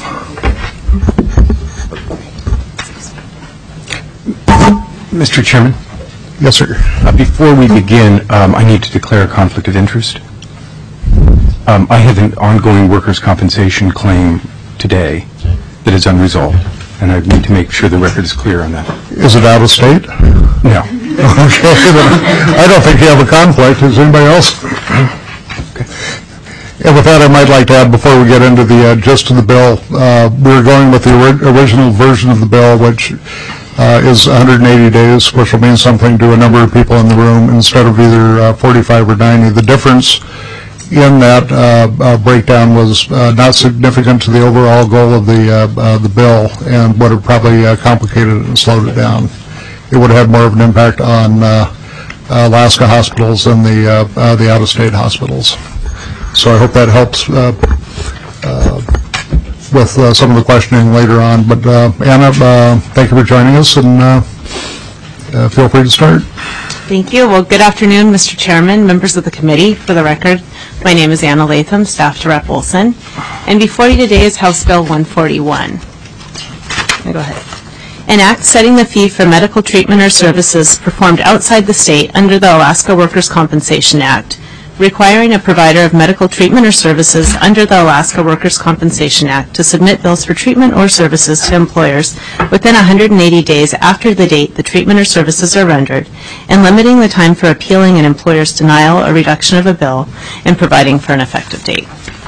Mr. Chairman? Yes, sir. Before we begin, I need to declare a conflict of interest. I have an ongoing workers' compensation claim today that is unresolved, and I need to make sure the record is clear on that. Is it out of state? No. Okay, I don't think you have a conflict. Is anybody else? Okay. And with that, I might like to add, before we get into the gist of the bill, we're going with the original version of the bill, which is 180 days, which will mean something to a number of people in the room instead of either 45 or 90. The difference in that breakdown was not significant to the overall goal of the bill, and would have probably complicated it and slowed it down. It would have had more of an impact on Alaska hospitals than the out-of-state hospitals. So I hope that helps with some of the questioning later on. But Anna, thank you for joining us, and feel free to start. Thank you. Well, good afternoon, Mr. Chairman, members of the committee. For the record, my name is Anna Latham, staff to Rep. Olson. And before you today is House Bill 141. Go ahead. An act setting the fee for medical treatment or services performed outside the state under the Alaska Workers' Compensation Act, requiring a provider of medical treatment or services under the Alaska Workers' Compensation Act to submit bills for treatment or services to employers within 180 days after the date the treatment or services are rendered, and limiting the time for appealing an employer's denial or reduction of a bill, and providing for an effective date.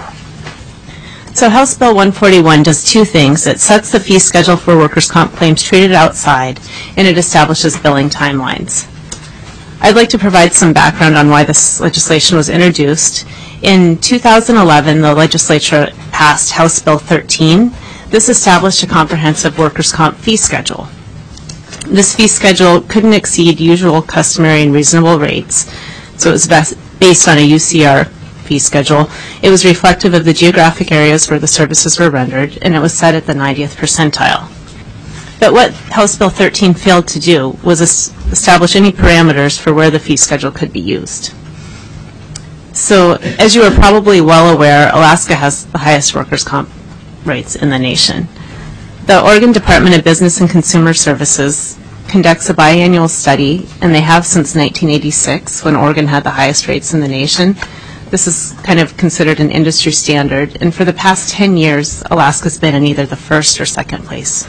So House Bill 141 does two things. It sets the fee schedule for workers' comp claims treated outside, and it establishes billing timelines. I'd like to provide some background on why this legislation was introduced. In 2011, the legislature passed House Bill 13. This established a comprehensive workers' comp fee schedule. This fee schedule couldn't exceed usual, customary, and reasonable rates, so it was based on a UCR fee schedule. It was reflective of the geographic areas where the services were rendered, and it was set at the 90th percentile. But what House Bill 13 failed to do was establish any parameters for where the fee schedule could be used. So, as you are probably well aware, Alaska has the highest workers' comp rates in the nation. The Oregon Department of Business and Consumer Services conducts a biannual study, and they have since 1986, when Oregon had the highest rates in the nation. This is kind of considered an industry standard, and for the past 10 years, Alaska's been in either the first or second place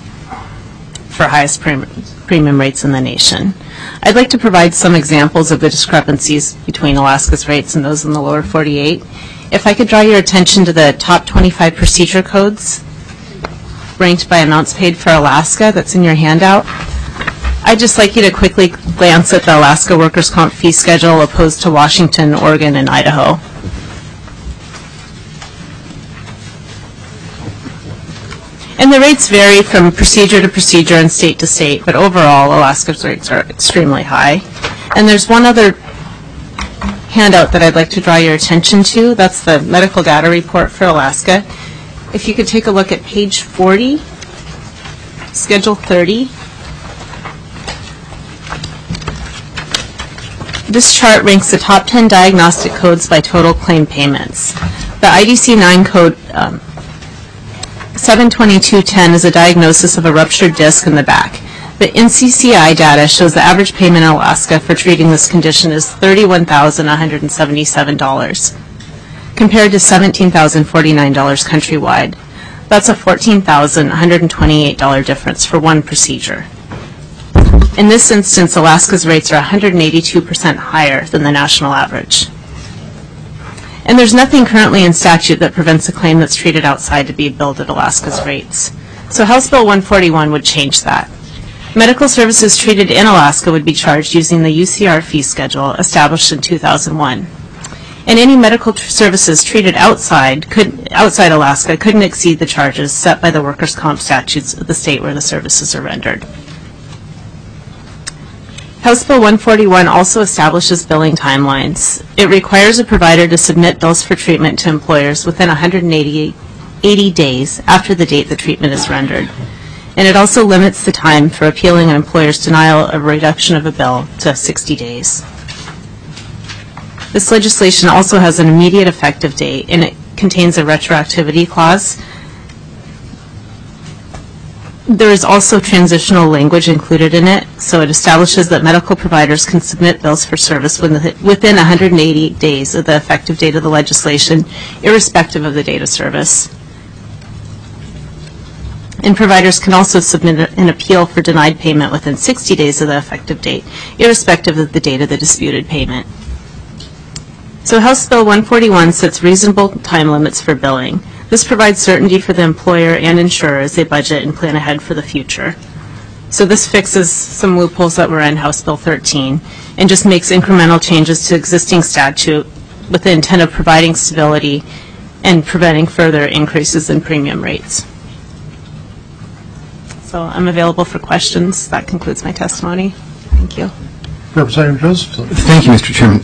for highest premium rates in the nation. I'd like to provide some examples of the discrepancies between Alaska's rates and those in the lower 48. If I could draw your attention to the top 25 procedure codes ranked by amounts paid for Alaska that's in your handout. I'd just like you to quickly glance at the Alaska Workers' Comp fee schedule opposed to Washington, Oregon, and Idaho. And the rates vary from procedure to procedure and state to state, but overall, Alaska's rates are extremely high. And there's one other handout that I'd like to draw your attention to. That's the medical data report for Alaska. If you could take a look at page 40, Schedule 30. This chart ranks the top 10 diagnostic codes by total claim payments. The IDC-9 code 72210 is a diagnosis of a ruptured disc in the back. The NCCI data shows the average payment in Alaska for treating this condition is $31,177, compared to $17,049 countrywide. That's a $14,128 difference for one procedure. In this instance, Alaska's rates are 182% higher than the national average. And there's nothing currently in statute that prevents a claim that's treated outside to be billed at Alaska's rates. So House Bill 141 would change that. Medical services treated in Alaska would be charged using the UCR fee schedule established in 2001. And any medical services treated outside Alaska couldn't exceed the charges set by the workers' comp statutes of the state where the services are rendered. House Bill 141 also establishes billing timelines. It requires a provider to submit bills for treatment to employers within 180 days after the date the treatment is rendered. And it also limits the time for appealing an employer's denial of reduction of a bill to 60 days. This legislation also has an immediate effective date, and it contains a retroactivity clause. There is also transitional language included in it, so it establishes that medical providers can submit bills for service within 180 days of the effective date of the legislation, irrespective of the date of service. And providers can also submit an appeal for denied payment within 60 days of the effective date, irrespective of the date of the disputed payment. So House Bill 141 sets reasonable time limits for billing. This provides certainty for the employer and insurer as they budget and plan ahead for the future. So this fixes some loopholes that were in House Bill 13 and just makes incremental changes to existing statute with the intent of providing stability and preventing further increases in premium rates. So I'm available for questions. That concludes my testimony. Thank you. Representative Joseph. Thank you, Mr. Chairman.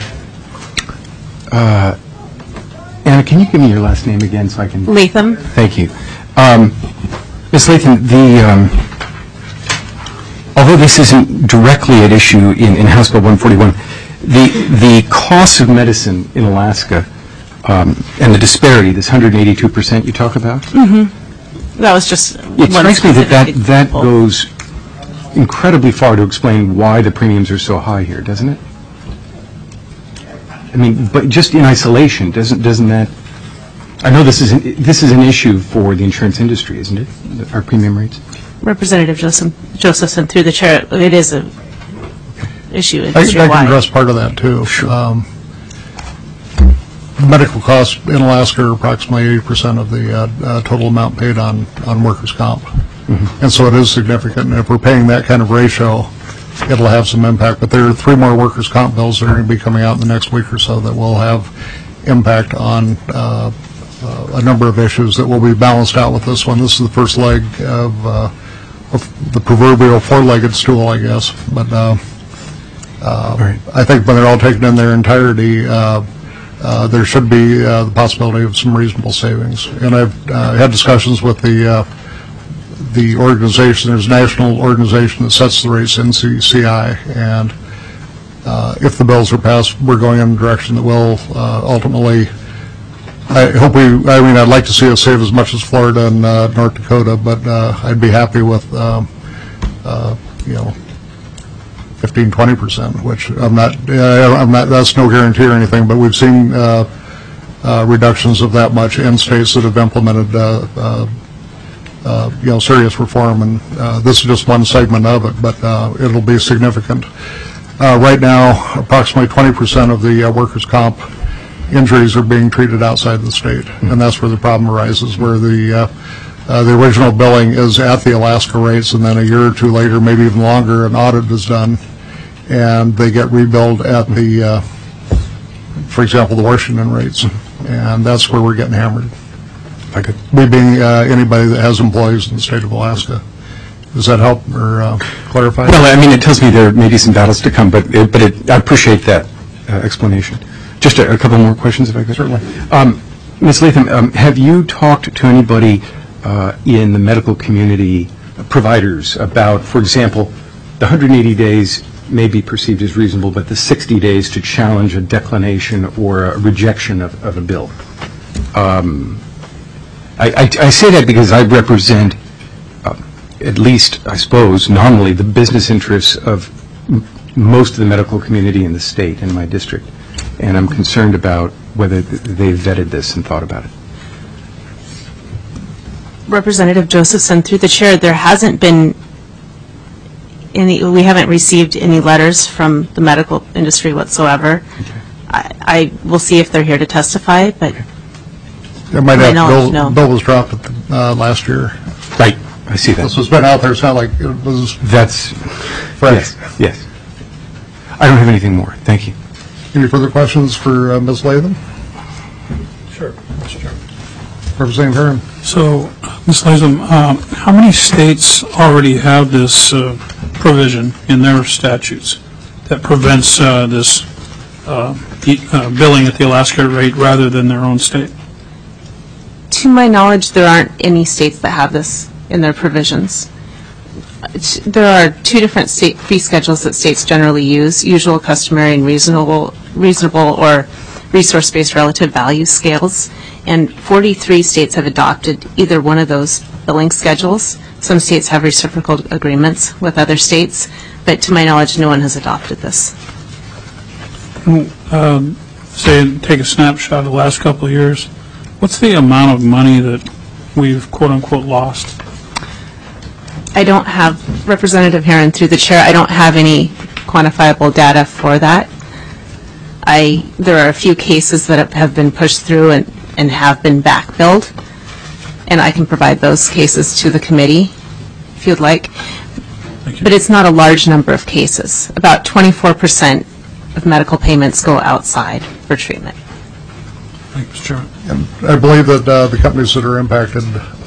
Anna, can you give me your last name again so I can... Latham. Thank you. Ms. Latham, although this isn't directly at issue in House Bill 141, the cost of medicine in Alaska and the disparity, this 182% you talk about? Mm-hmm. That was just It strikes me that goes incredibly far to explain why the premiums are so high here, doesn't it? I mean, but just in isolation, doesn't that... I know this is an issue for the insurance industry, isn't it? Our premium rates? Representative Josephson, through the chair, it is an issue. I can address part of that, too. Sure. Medical costs in Alaska are approximately 80% of the total amount paid on workers' comp. Mm-hmm. And so it is significant. And if we're paying that kind of ratio, it'll have some impact. But there are 3 more workers' comp bills that are going to be coming out in the next week or so that will have impact on a number of issues that will be balanced out with this one. This is the first leg of the proverbial 4-legged stool, I guess. But right. I think when they're all taken in their entirety, there should be the possibility of some reasonable savings. And I've had discussions with the organization. There's a national organization that sets the rates, NCCI, and if the bills are passed, we're going in a direction that will ultimately, I'd like to see us save as much as Florida and North Dakota, but I'd be happy with 15-20%, which I'm not. That's no guarantee or anything, but we've seen reductions of that much in states that have implemented serious reform, and this is just one segment of it, but it'll be significant. Right now, approximately 20% of the workers' comp injuries are being treated outside the state, and that's where the problem arises, where the original billing is at the Alaska rates, and then a year or two later, maybe even longer, an audit is done, and they get rebilled at the, for example, the Washington rates, and that's where we're getting hammered. We being anybody that has employees in the state of Alaska. Does that help or clarify? Well, I mean, it tells me there may be some battles to come, but I appreciate that explanation. Just a couple more questions, if I could. Certainly. Ms. Latham, have you talked to anybody in the medical community, providers, about, for example, the 180 days may be perceived as reasonable, but the 60 days to challenge a declination or a rejection of a bill? I say that because I represent, at least, I suppose, nominally, the business interests of most of the medical community in the state, in my district, and I'm concerned about whether they've vetted this and thought about it. Representative Josephson, through the chair, there hasn't been we haven't received any letters from the medical industry whatsoever. Okay. I will see if they're here to testify, but it might have. Bill was dropped last year. Right. I see that. This has been out there. It's not like it was. That's fresh. Yes. I don't have anything more. Thank you. Any further questions for Ms. Latham? Sure, Mr. Chairman. Representative Herron. So, Ms. Latham, how many states already have this provision in their statutes that prevents this billing at the Alaska rate rather than their own state? To my knowledge, there aren't any states that have this in their provisions. There are 2 different state fee schedules that states generally use: usual, customary, and reasonable or resource-based relative value scales. And 43 states have adopted either one of those billing schedules. Some states have reciprocal agreements with other states, but to my knowledge, no one has adopted this. Say, take a snapshot of the last couple of years. What's the amount of money that we've quote-unquote lost? I don't have, Representative Herron, through the chair, I don't have any quantifiable data for that. There are a few cases that have been pushed through and have been back-billed, and I can provide those cases to the committee if you'd like. But it's not a large number of cases. About 24% of medical payments go outside for treatment. Thank you, Mr. Chairman. And I believe that the companies that are impacted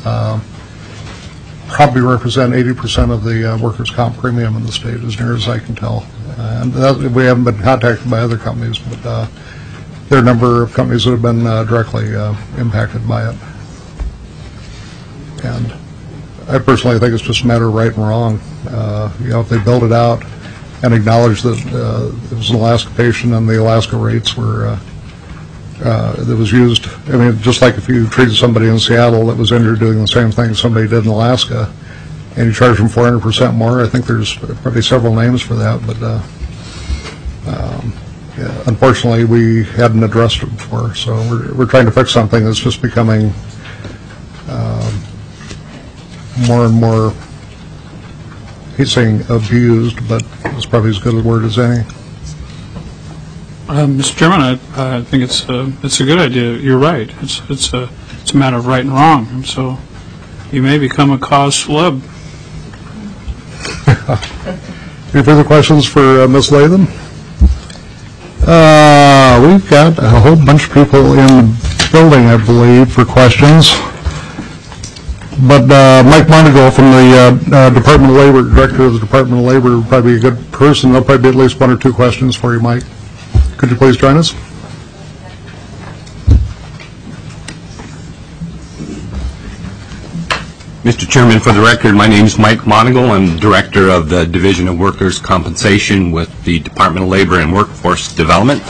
probably represent 80% of the workers' comp premium in the state, as near as I can tell. And we haven't been contacted by other companies, but there are a number of companies that have been directly impacted by it. And I personally think it's just a matter of right and wrong. If they build it out and acknowledge that it was an Alaska patient and the Alaska rates were that was used. I mean, just like if you treated somebody in Seattle that was injured doing the same thing somebody did in Alaska, and you charge them 400% more, I think there's probably several names for that, but unfortunately we hadn't addressed it before. So we're trying to fix something that's just becoming more and more, he's saying abused, but it's probably as good a word as any. Mr. Chairman, I think it's a good idea. You're right. It's a matter of right and wrong. And so you may become a cause celeb. Any further questions for Ms. Latham? We've got a whole bunch of people in the building, I believe, for questions. But Mike Monagle from the Department of Labor, Director of the Department of Labor, would probably be a good person. There'll probably be at least one or two questions for you, Mike. Could you please join us? Mr. Chairman, for the record, my name is Mike Monagle. I'm Director of the Division of Workers' Compensation with the Department of Labor and Workforce Development.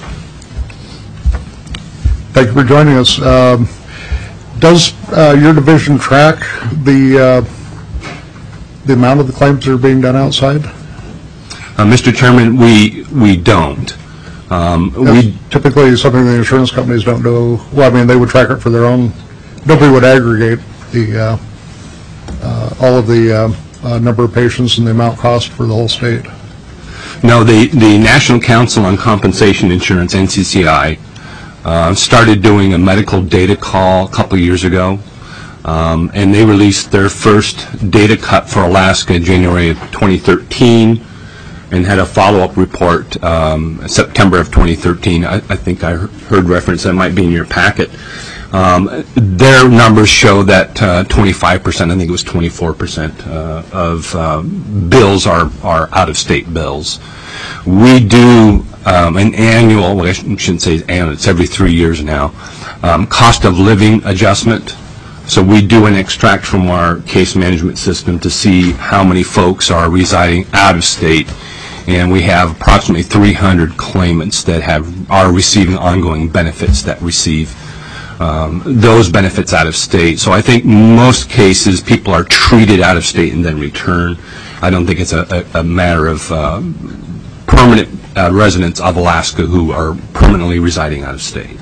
Thank you for joining us. Does your division track the amount of the claims that are being done outside? Mr. Chairman, we don't. Typically something the insurance companies don't do. Well, I mean, they would track it for their own. Nobody would aggregate the all of the number of patients and the amount cost for the whole state. No, the National Council on Compensation Insurance, NCCI, started doing a medical data call a couple years ago, and they released their first data cut for Alaska in January of 2013 and had a follow-up report September of 2013. I think I heard reference that might be in your packet. Their numbers show that 25%, I think it was 24% of bills are out-of-state bills. We do an annual, well, I shouldn't say annual, it's every 3 years now, cost of living adjustment. So we do an extract from our case management system to see how many folks are residing out of state. And we have approximately 300 claimants that are receiving ongoing benefits that receive those benefits out of state. So I think most cases people are treated out of state and then return. I don't think it's a matter of permanent residents of Alaska who are permanently residing out of state.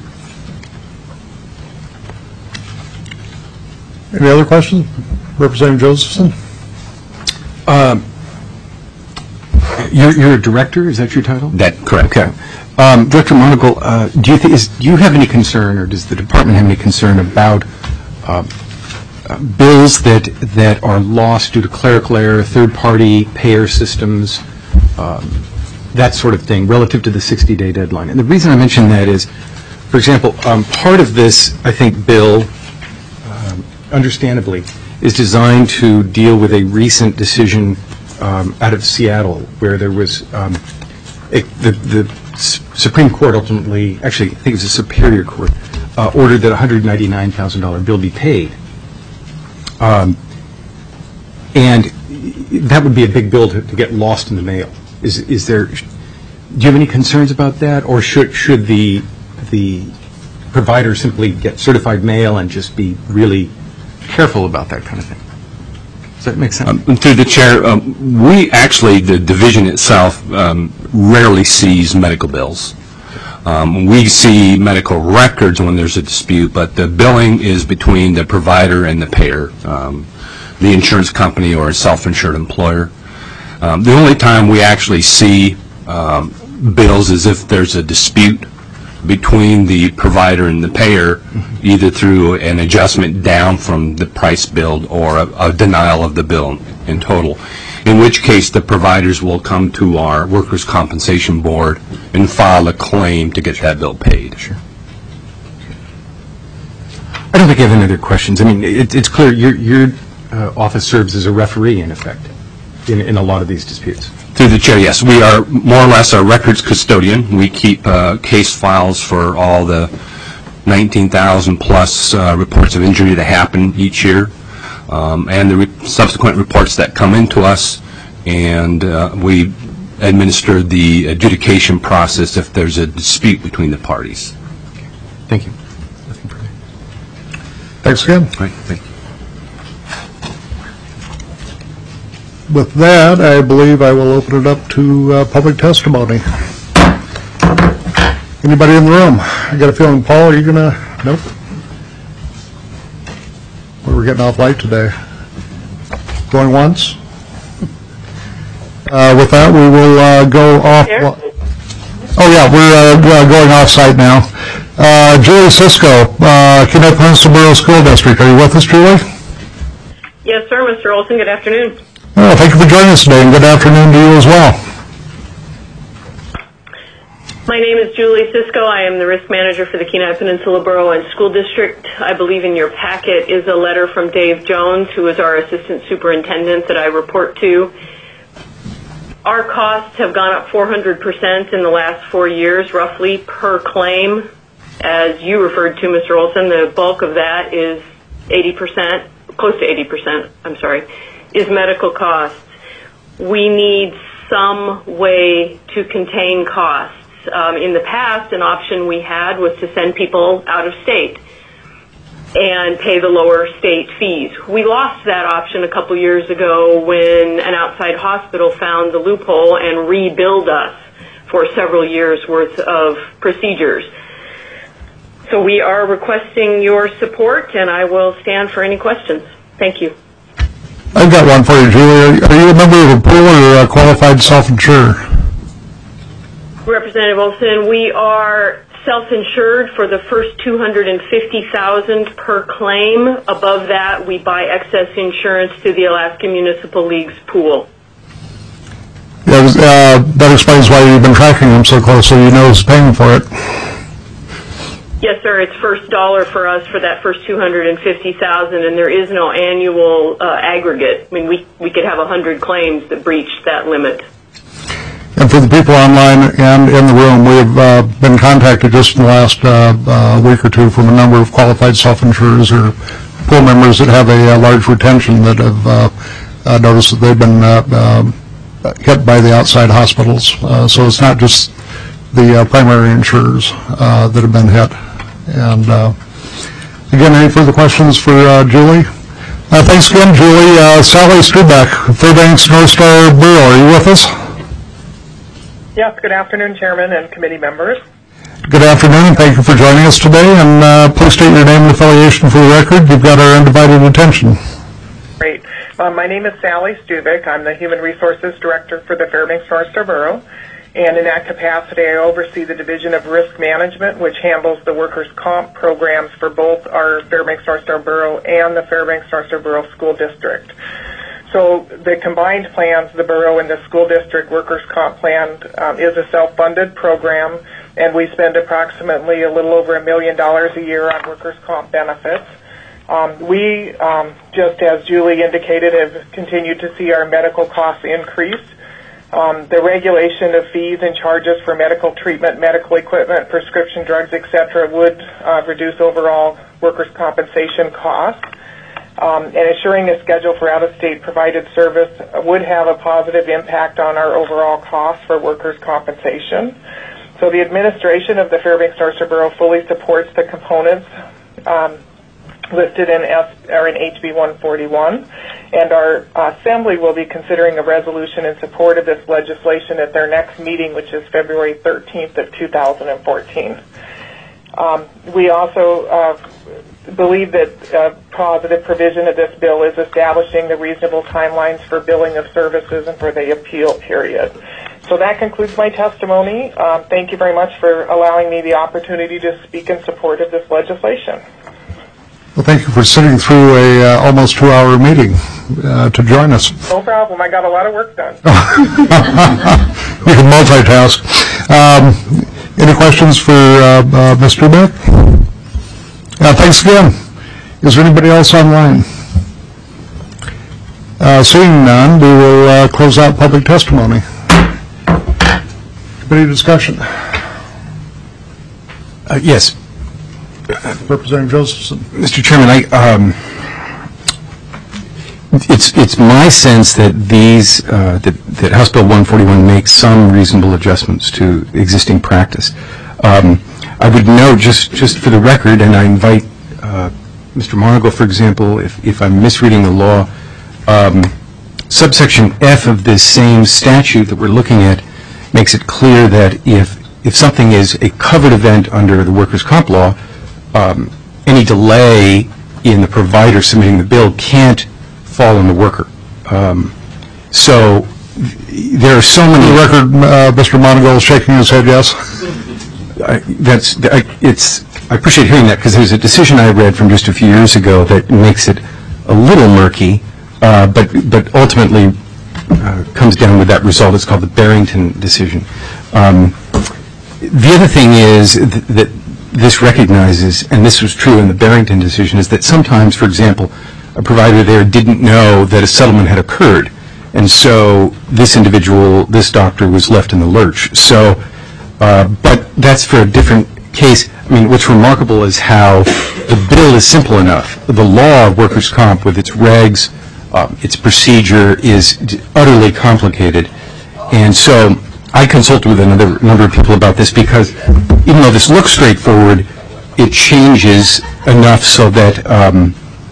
Any other questions? Representative Josephson? You're a director, is that your title? That's correct. Okay. Director Monagle, do you have any concern, or does the department have any concern about bills that are lost due to clerical error, third-party payer systems, that sort of thing, relative to the 60-day deadline? And the reason I mention that is, for example, part of this, I think, bill, understandably, is designed to deal with a recent decision out of Seattle where there was the Supreme Court ultimately, actually I think it was the Superior Court, ordered that a $199,000 bill be paid. And that would be a big bill to get lost in the mail. Do you have any concerns about that, or should the provider simply get certified mail and just be really careful about that kind of thing? Does that make sense? Through the chair, we actually, the division itself, rarely sees medical bills. We see medical records when there's a dispute, but the billing is between the provider and the payer, the insurance company or a self-insured employer. The only time we actually see bills is if there's a dispute between the provider and the payer, either through an adjustment down from the price billed or a denial of the bill in total, in which case the providers will come to our workers' compensation board and file a claim to get that bill paid. Sure. I don't think I have any other questions. I mean, it's clear your office serves as a referee, in effect, in a lot of these disputes. Through the chair, yes. We are more or less a records custodian. We keep case files for all the 19,000 plus reports of injury that happen each year. and the subsequent reports that come into us, and we administer the adjudication process if there's a dispute between the parties. Thank you. Thanks again. Right, thank you. With that, I believe I will open it up to public testimony. Anybody in the room? I got a feeling, Paul, are you going to? Nope. We're getting off light today. Going once? With that, we will go off. Oh, yeah, we're going off site now. Julie Cisco, Kentucky Peninsula Borough School District. Are you with us, Julie? Yes, sir, Mr. Olson. Good afternoon. Oh, thank you for joining us today, and good afternoon to you as well. My name is Julie Cisco. I am the risk manager for the Kenai Peninsula Borough and School District. I believe in your packet is a letter from Dave Jones, who is our assistant superintendent that I report to. Our costs have gone up 400% in the last 4 years, roughly, per claim. As you referred to, Mr. Olson, the bulk of that is 80%, close to 80%, I'm sorry, is medical costs. We need some way to contain costs. In the past, an option we had was to send people out of state and pay the lower state fees. We lost that option a couple years ago when an outside hospital found the loophole and rebilled us for several years' worth of procedures. So we are requesting your support, and I will stand for any questions. Thank you. I've got one for you, Julie. Are you a member of a pool or a qualified self-insured? Representative Olson, we are self-insured for the first $250,000 per claim. Above that, we buy excess insurance through the Alaska Municipal League's pool. Yeah, that explains why you've been tracking them so closely. You know who's paying for it. Yes, sir. It's first dollar for us for that first $250,000, and there is no annual aggregate. I mean, we could have 100 claims that breach that limit. And for the people online and in the room, we've been contacted just in the last week or two from a number of qualified self-insurers or pool members that have a large retention that have noticed that they've been hit by the outside hospitals. So it's not just the primary insurers that have been hit. And again, any further questions for Julie? Thanks again, Julie. Sally Strubeck, Fairbanks North Star Borough, are you with us? Yes, good afternoon, Chairman and committee members. Good afternoon, and thank you for joining us today. And please state your name and affiliation for the record. You've got our undivided attention. Great. My name is Sally Strubeck. I'm the Human Resources Director for the Fairbanks North Star Borough. And in that capacity, I oversee the Division of Risk Management, which handles the workers' comp programs for both our Fairbanks North Star Borough and the Fairbanks North Star Borough School District. So the combined plans, the borough and the school district workers' comp plan, is a self-funded program, and we spend approximately a little over $1 million a year on workers' comp benefits. We, just as Julie indicated, have continued to see our medical costs increase. The regulation of fees and charges for medical treatment, medical equipment, prescription drugs, etc., would reduce overall workers' compensation costs. And assuring a schedule for out-of-state provided service would have a positive impact on our overall costs for workers' compensation. So the administration of the Fairbanks North Star Borough fully supports the components listed in HB 141, and our Assembly will be considering a resolution in support of this legislation at their next meeting, which is February 13th of 2014. We also believe that a positive provision of this bill is establishing the reasonable timelines for billing of services and for the appeal period. So that concludes my testimony. Thank you very much for allowing me the opportunity to speak in support of this legislation. Well, thank you for sitting through a almost 2-hour meeting to join us. No problem. I got a lot of work done. We can multitask. Any questions for Mr. Beck? Thanks again. Is there anybody else online? Seeing none, we will close out public testimony. Committee discussion. Yes. Representative Josephson. Mr. Chairman, It's my sense that that House Bill 141 makes some reasonable adjustments to existing practice. I would note, just for the record, and I invite Mr. Monagle, for example, if I'm misreading the law, subsection F of this same statute that we're looking at makes it clear that if something is a covered event under the workers' comp law, any delay in the provider submitting the bill can't fall on the worker. So there are so many... For the record, Mr. Monagle is shaking his head yes. I appreciate hearing that, because there's a decision I read from just a few years ago that makes it a little murky, but ultimately comes down with that result. It's called the Barrington decision. The other thing is that this recognizes, and this was true in the Barrington decision, is that sometimes, for example, a provider there didn't know that a settlement had occurred, and so this individual, this doctor, was left in the lurch. So, but that's for a different case. I mean, what's remarkable is how the bill is simple enough. The law of workers' comp, with its regs, its procedure, is utterly complicated. And so I consulted with another number of people about this, because even though this looks straightforward, it changes enough so that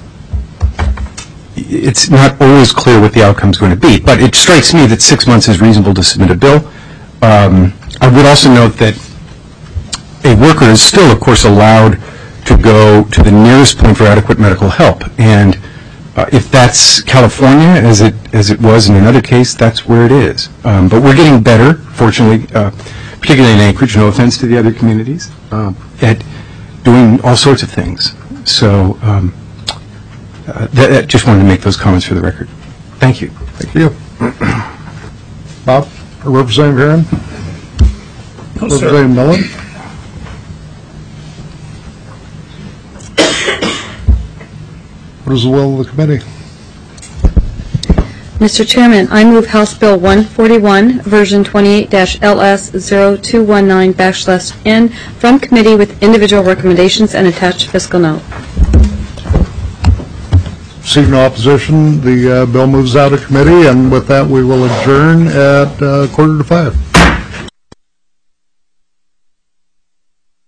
it's not always clear what the outcome is going to be. But it strikes me that 6 months is reasonable to submit a bill. I would also note that a worker is still, of course, allowed to go to the nearest point for adequate medical help. And if that's California, as it was in another case, that's where it is. But we're getting better, fortunately, particularly in Anchorage, no offense to the other communities, at doing all sorts of things. So I just wanted to make those comments for the record. Thank you. Thank you. Bob, Representative Herron? No, Representative Miller? What is the will of the committee? Mr. Chairman, I move House Bill 141, version 28-LS0219/N, from committee with individual recommendations and attached fiscal note. Seeing no opposition, the bill moves out of committee, and with that we will adjourn at 4:45.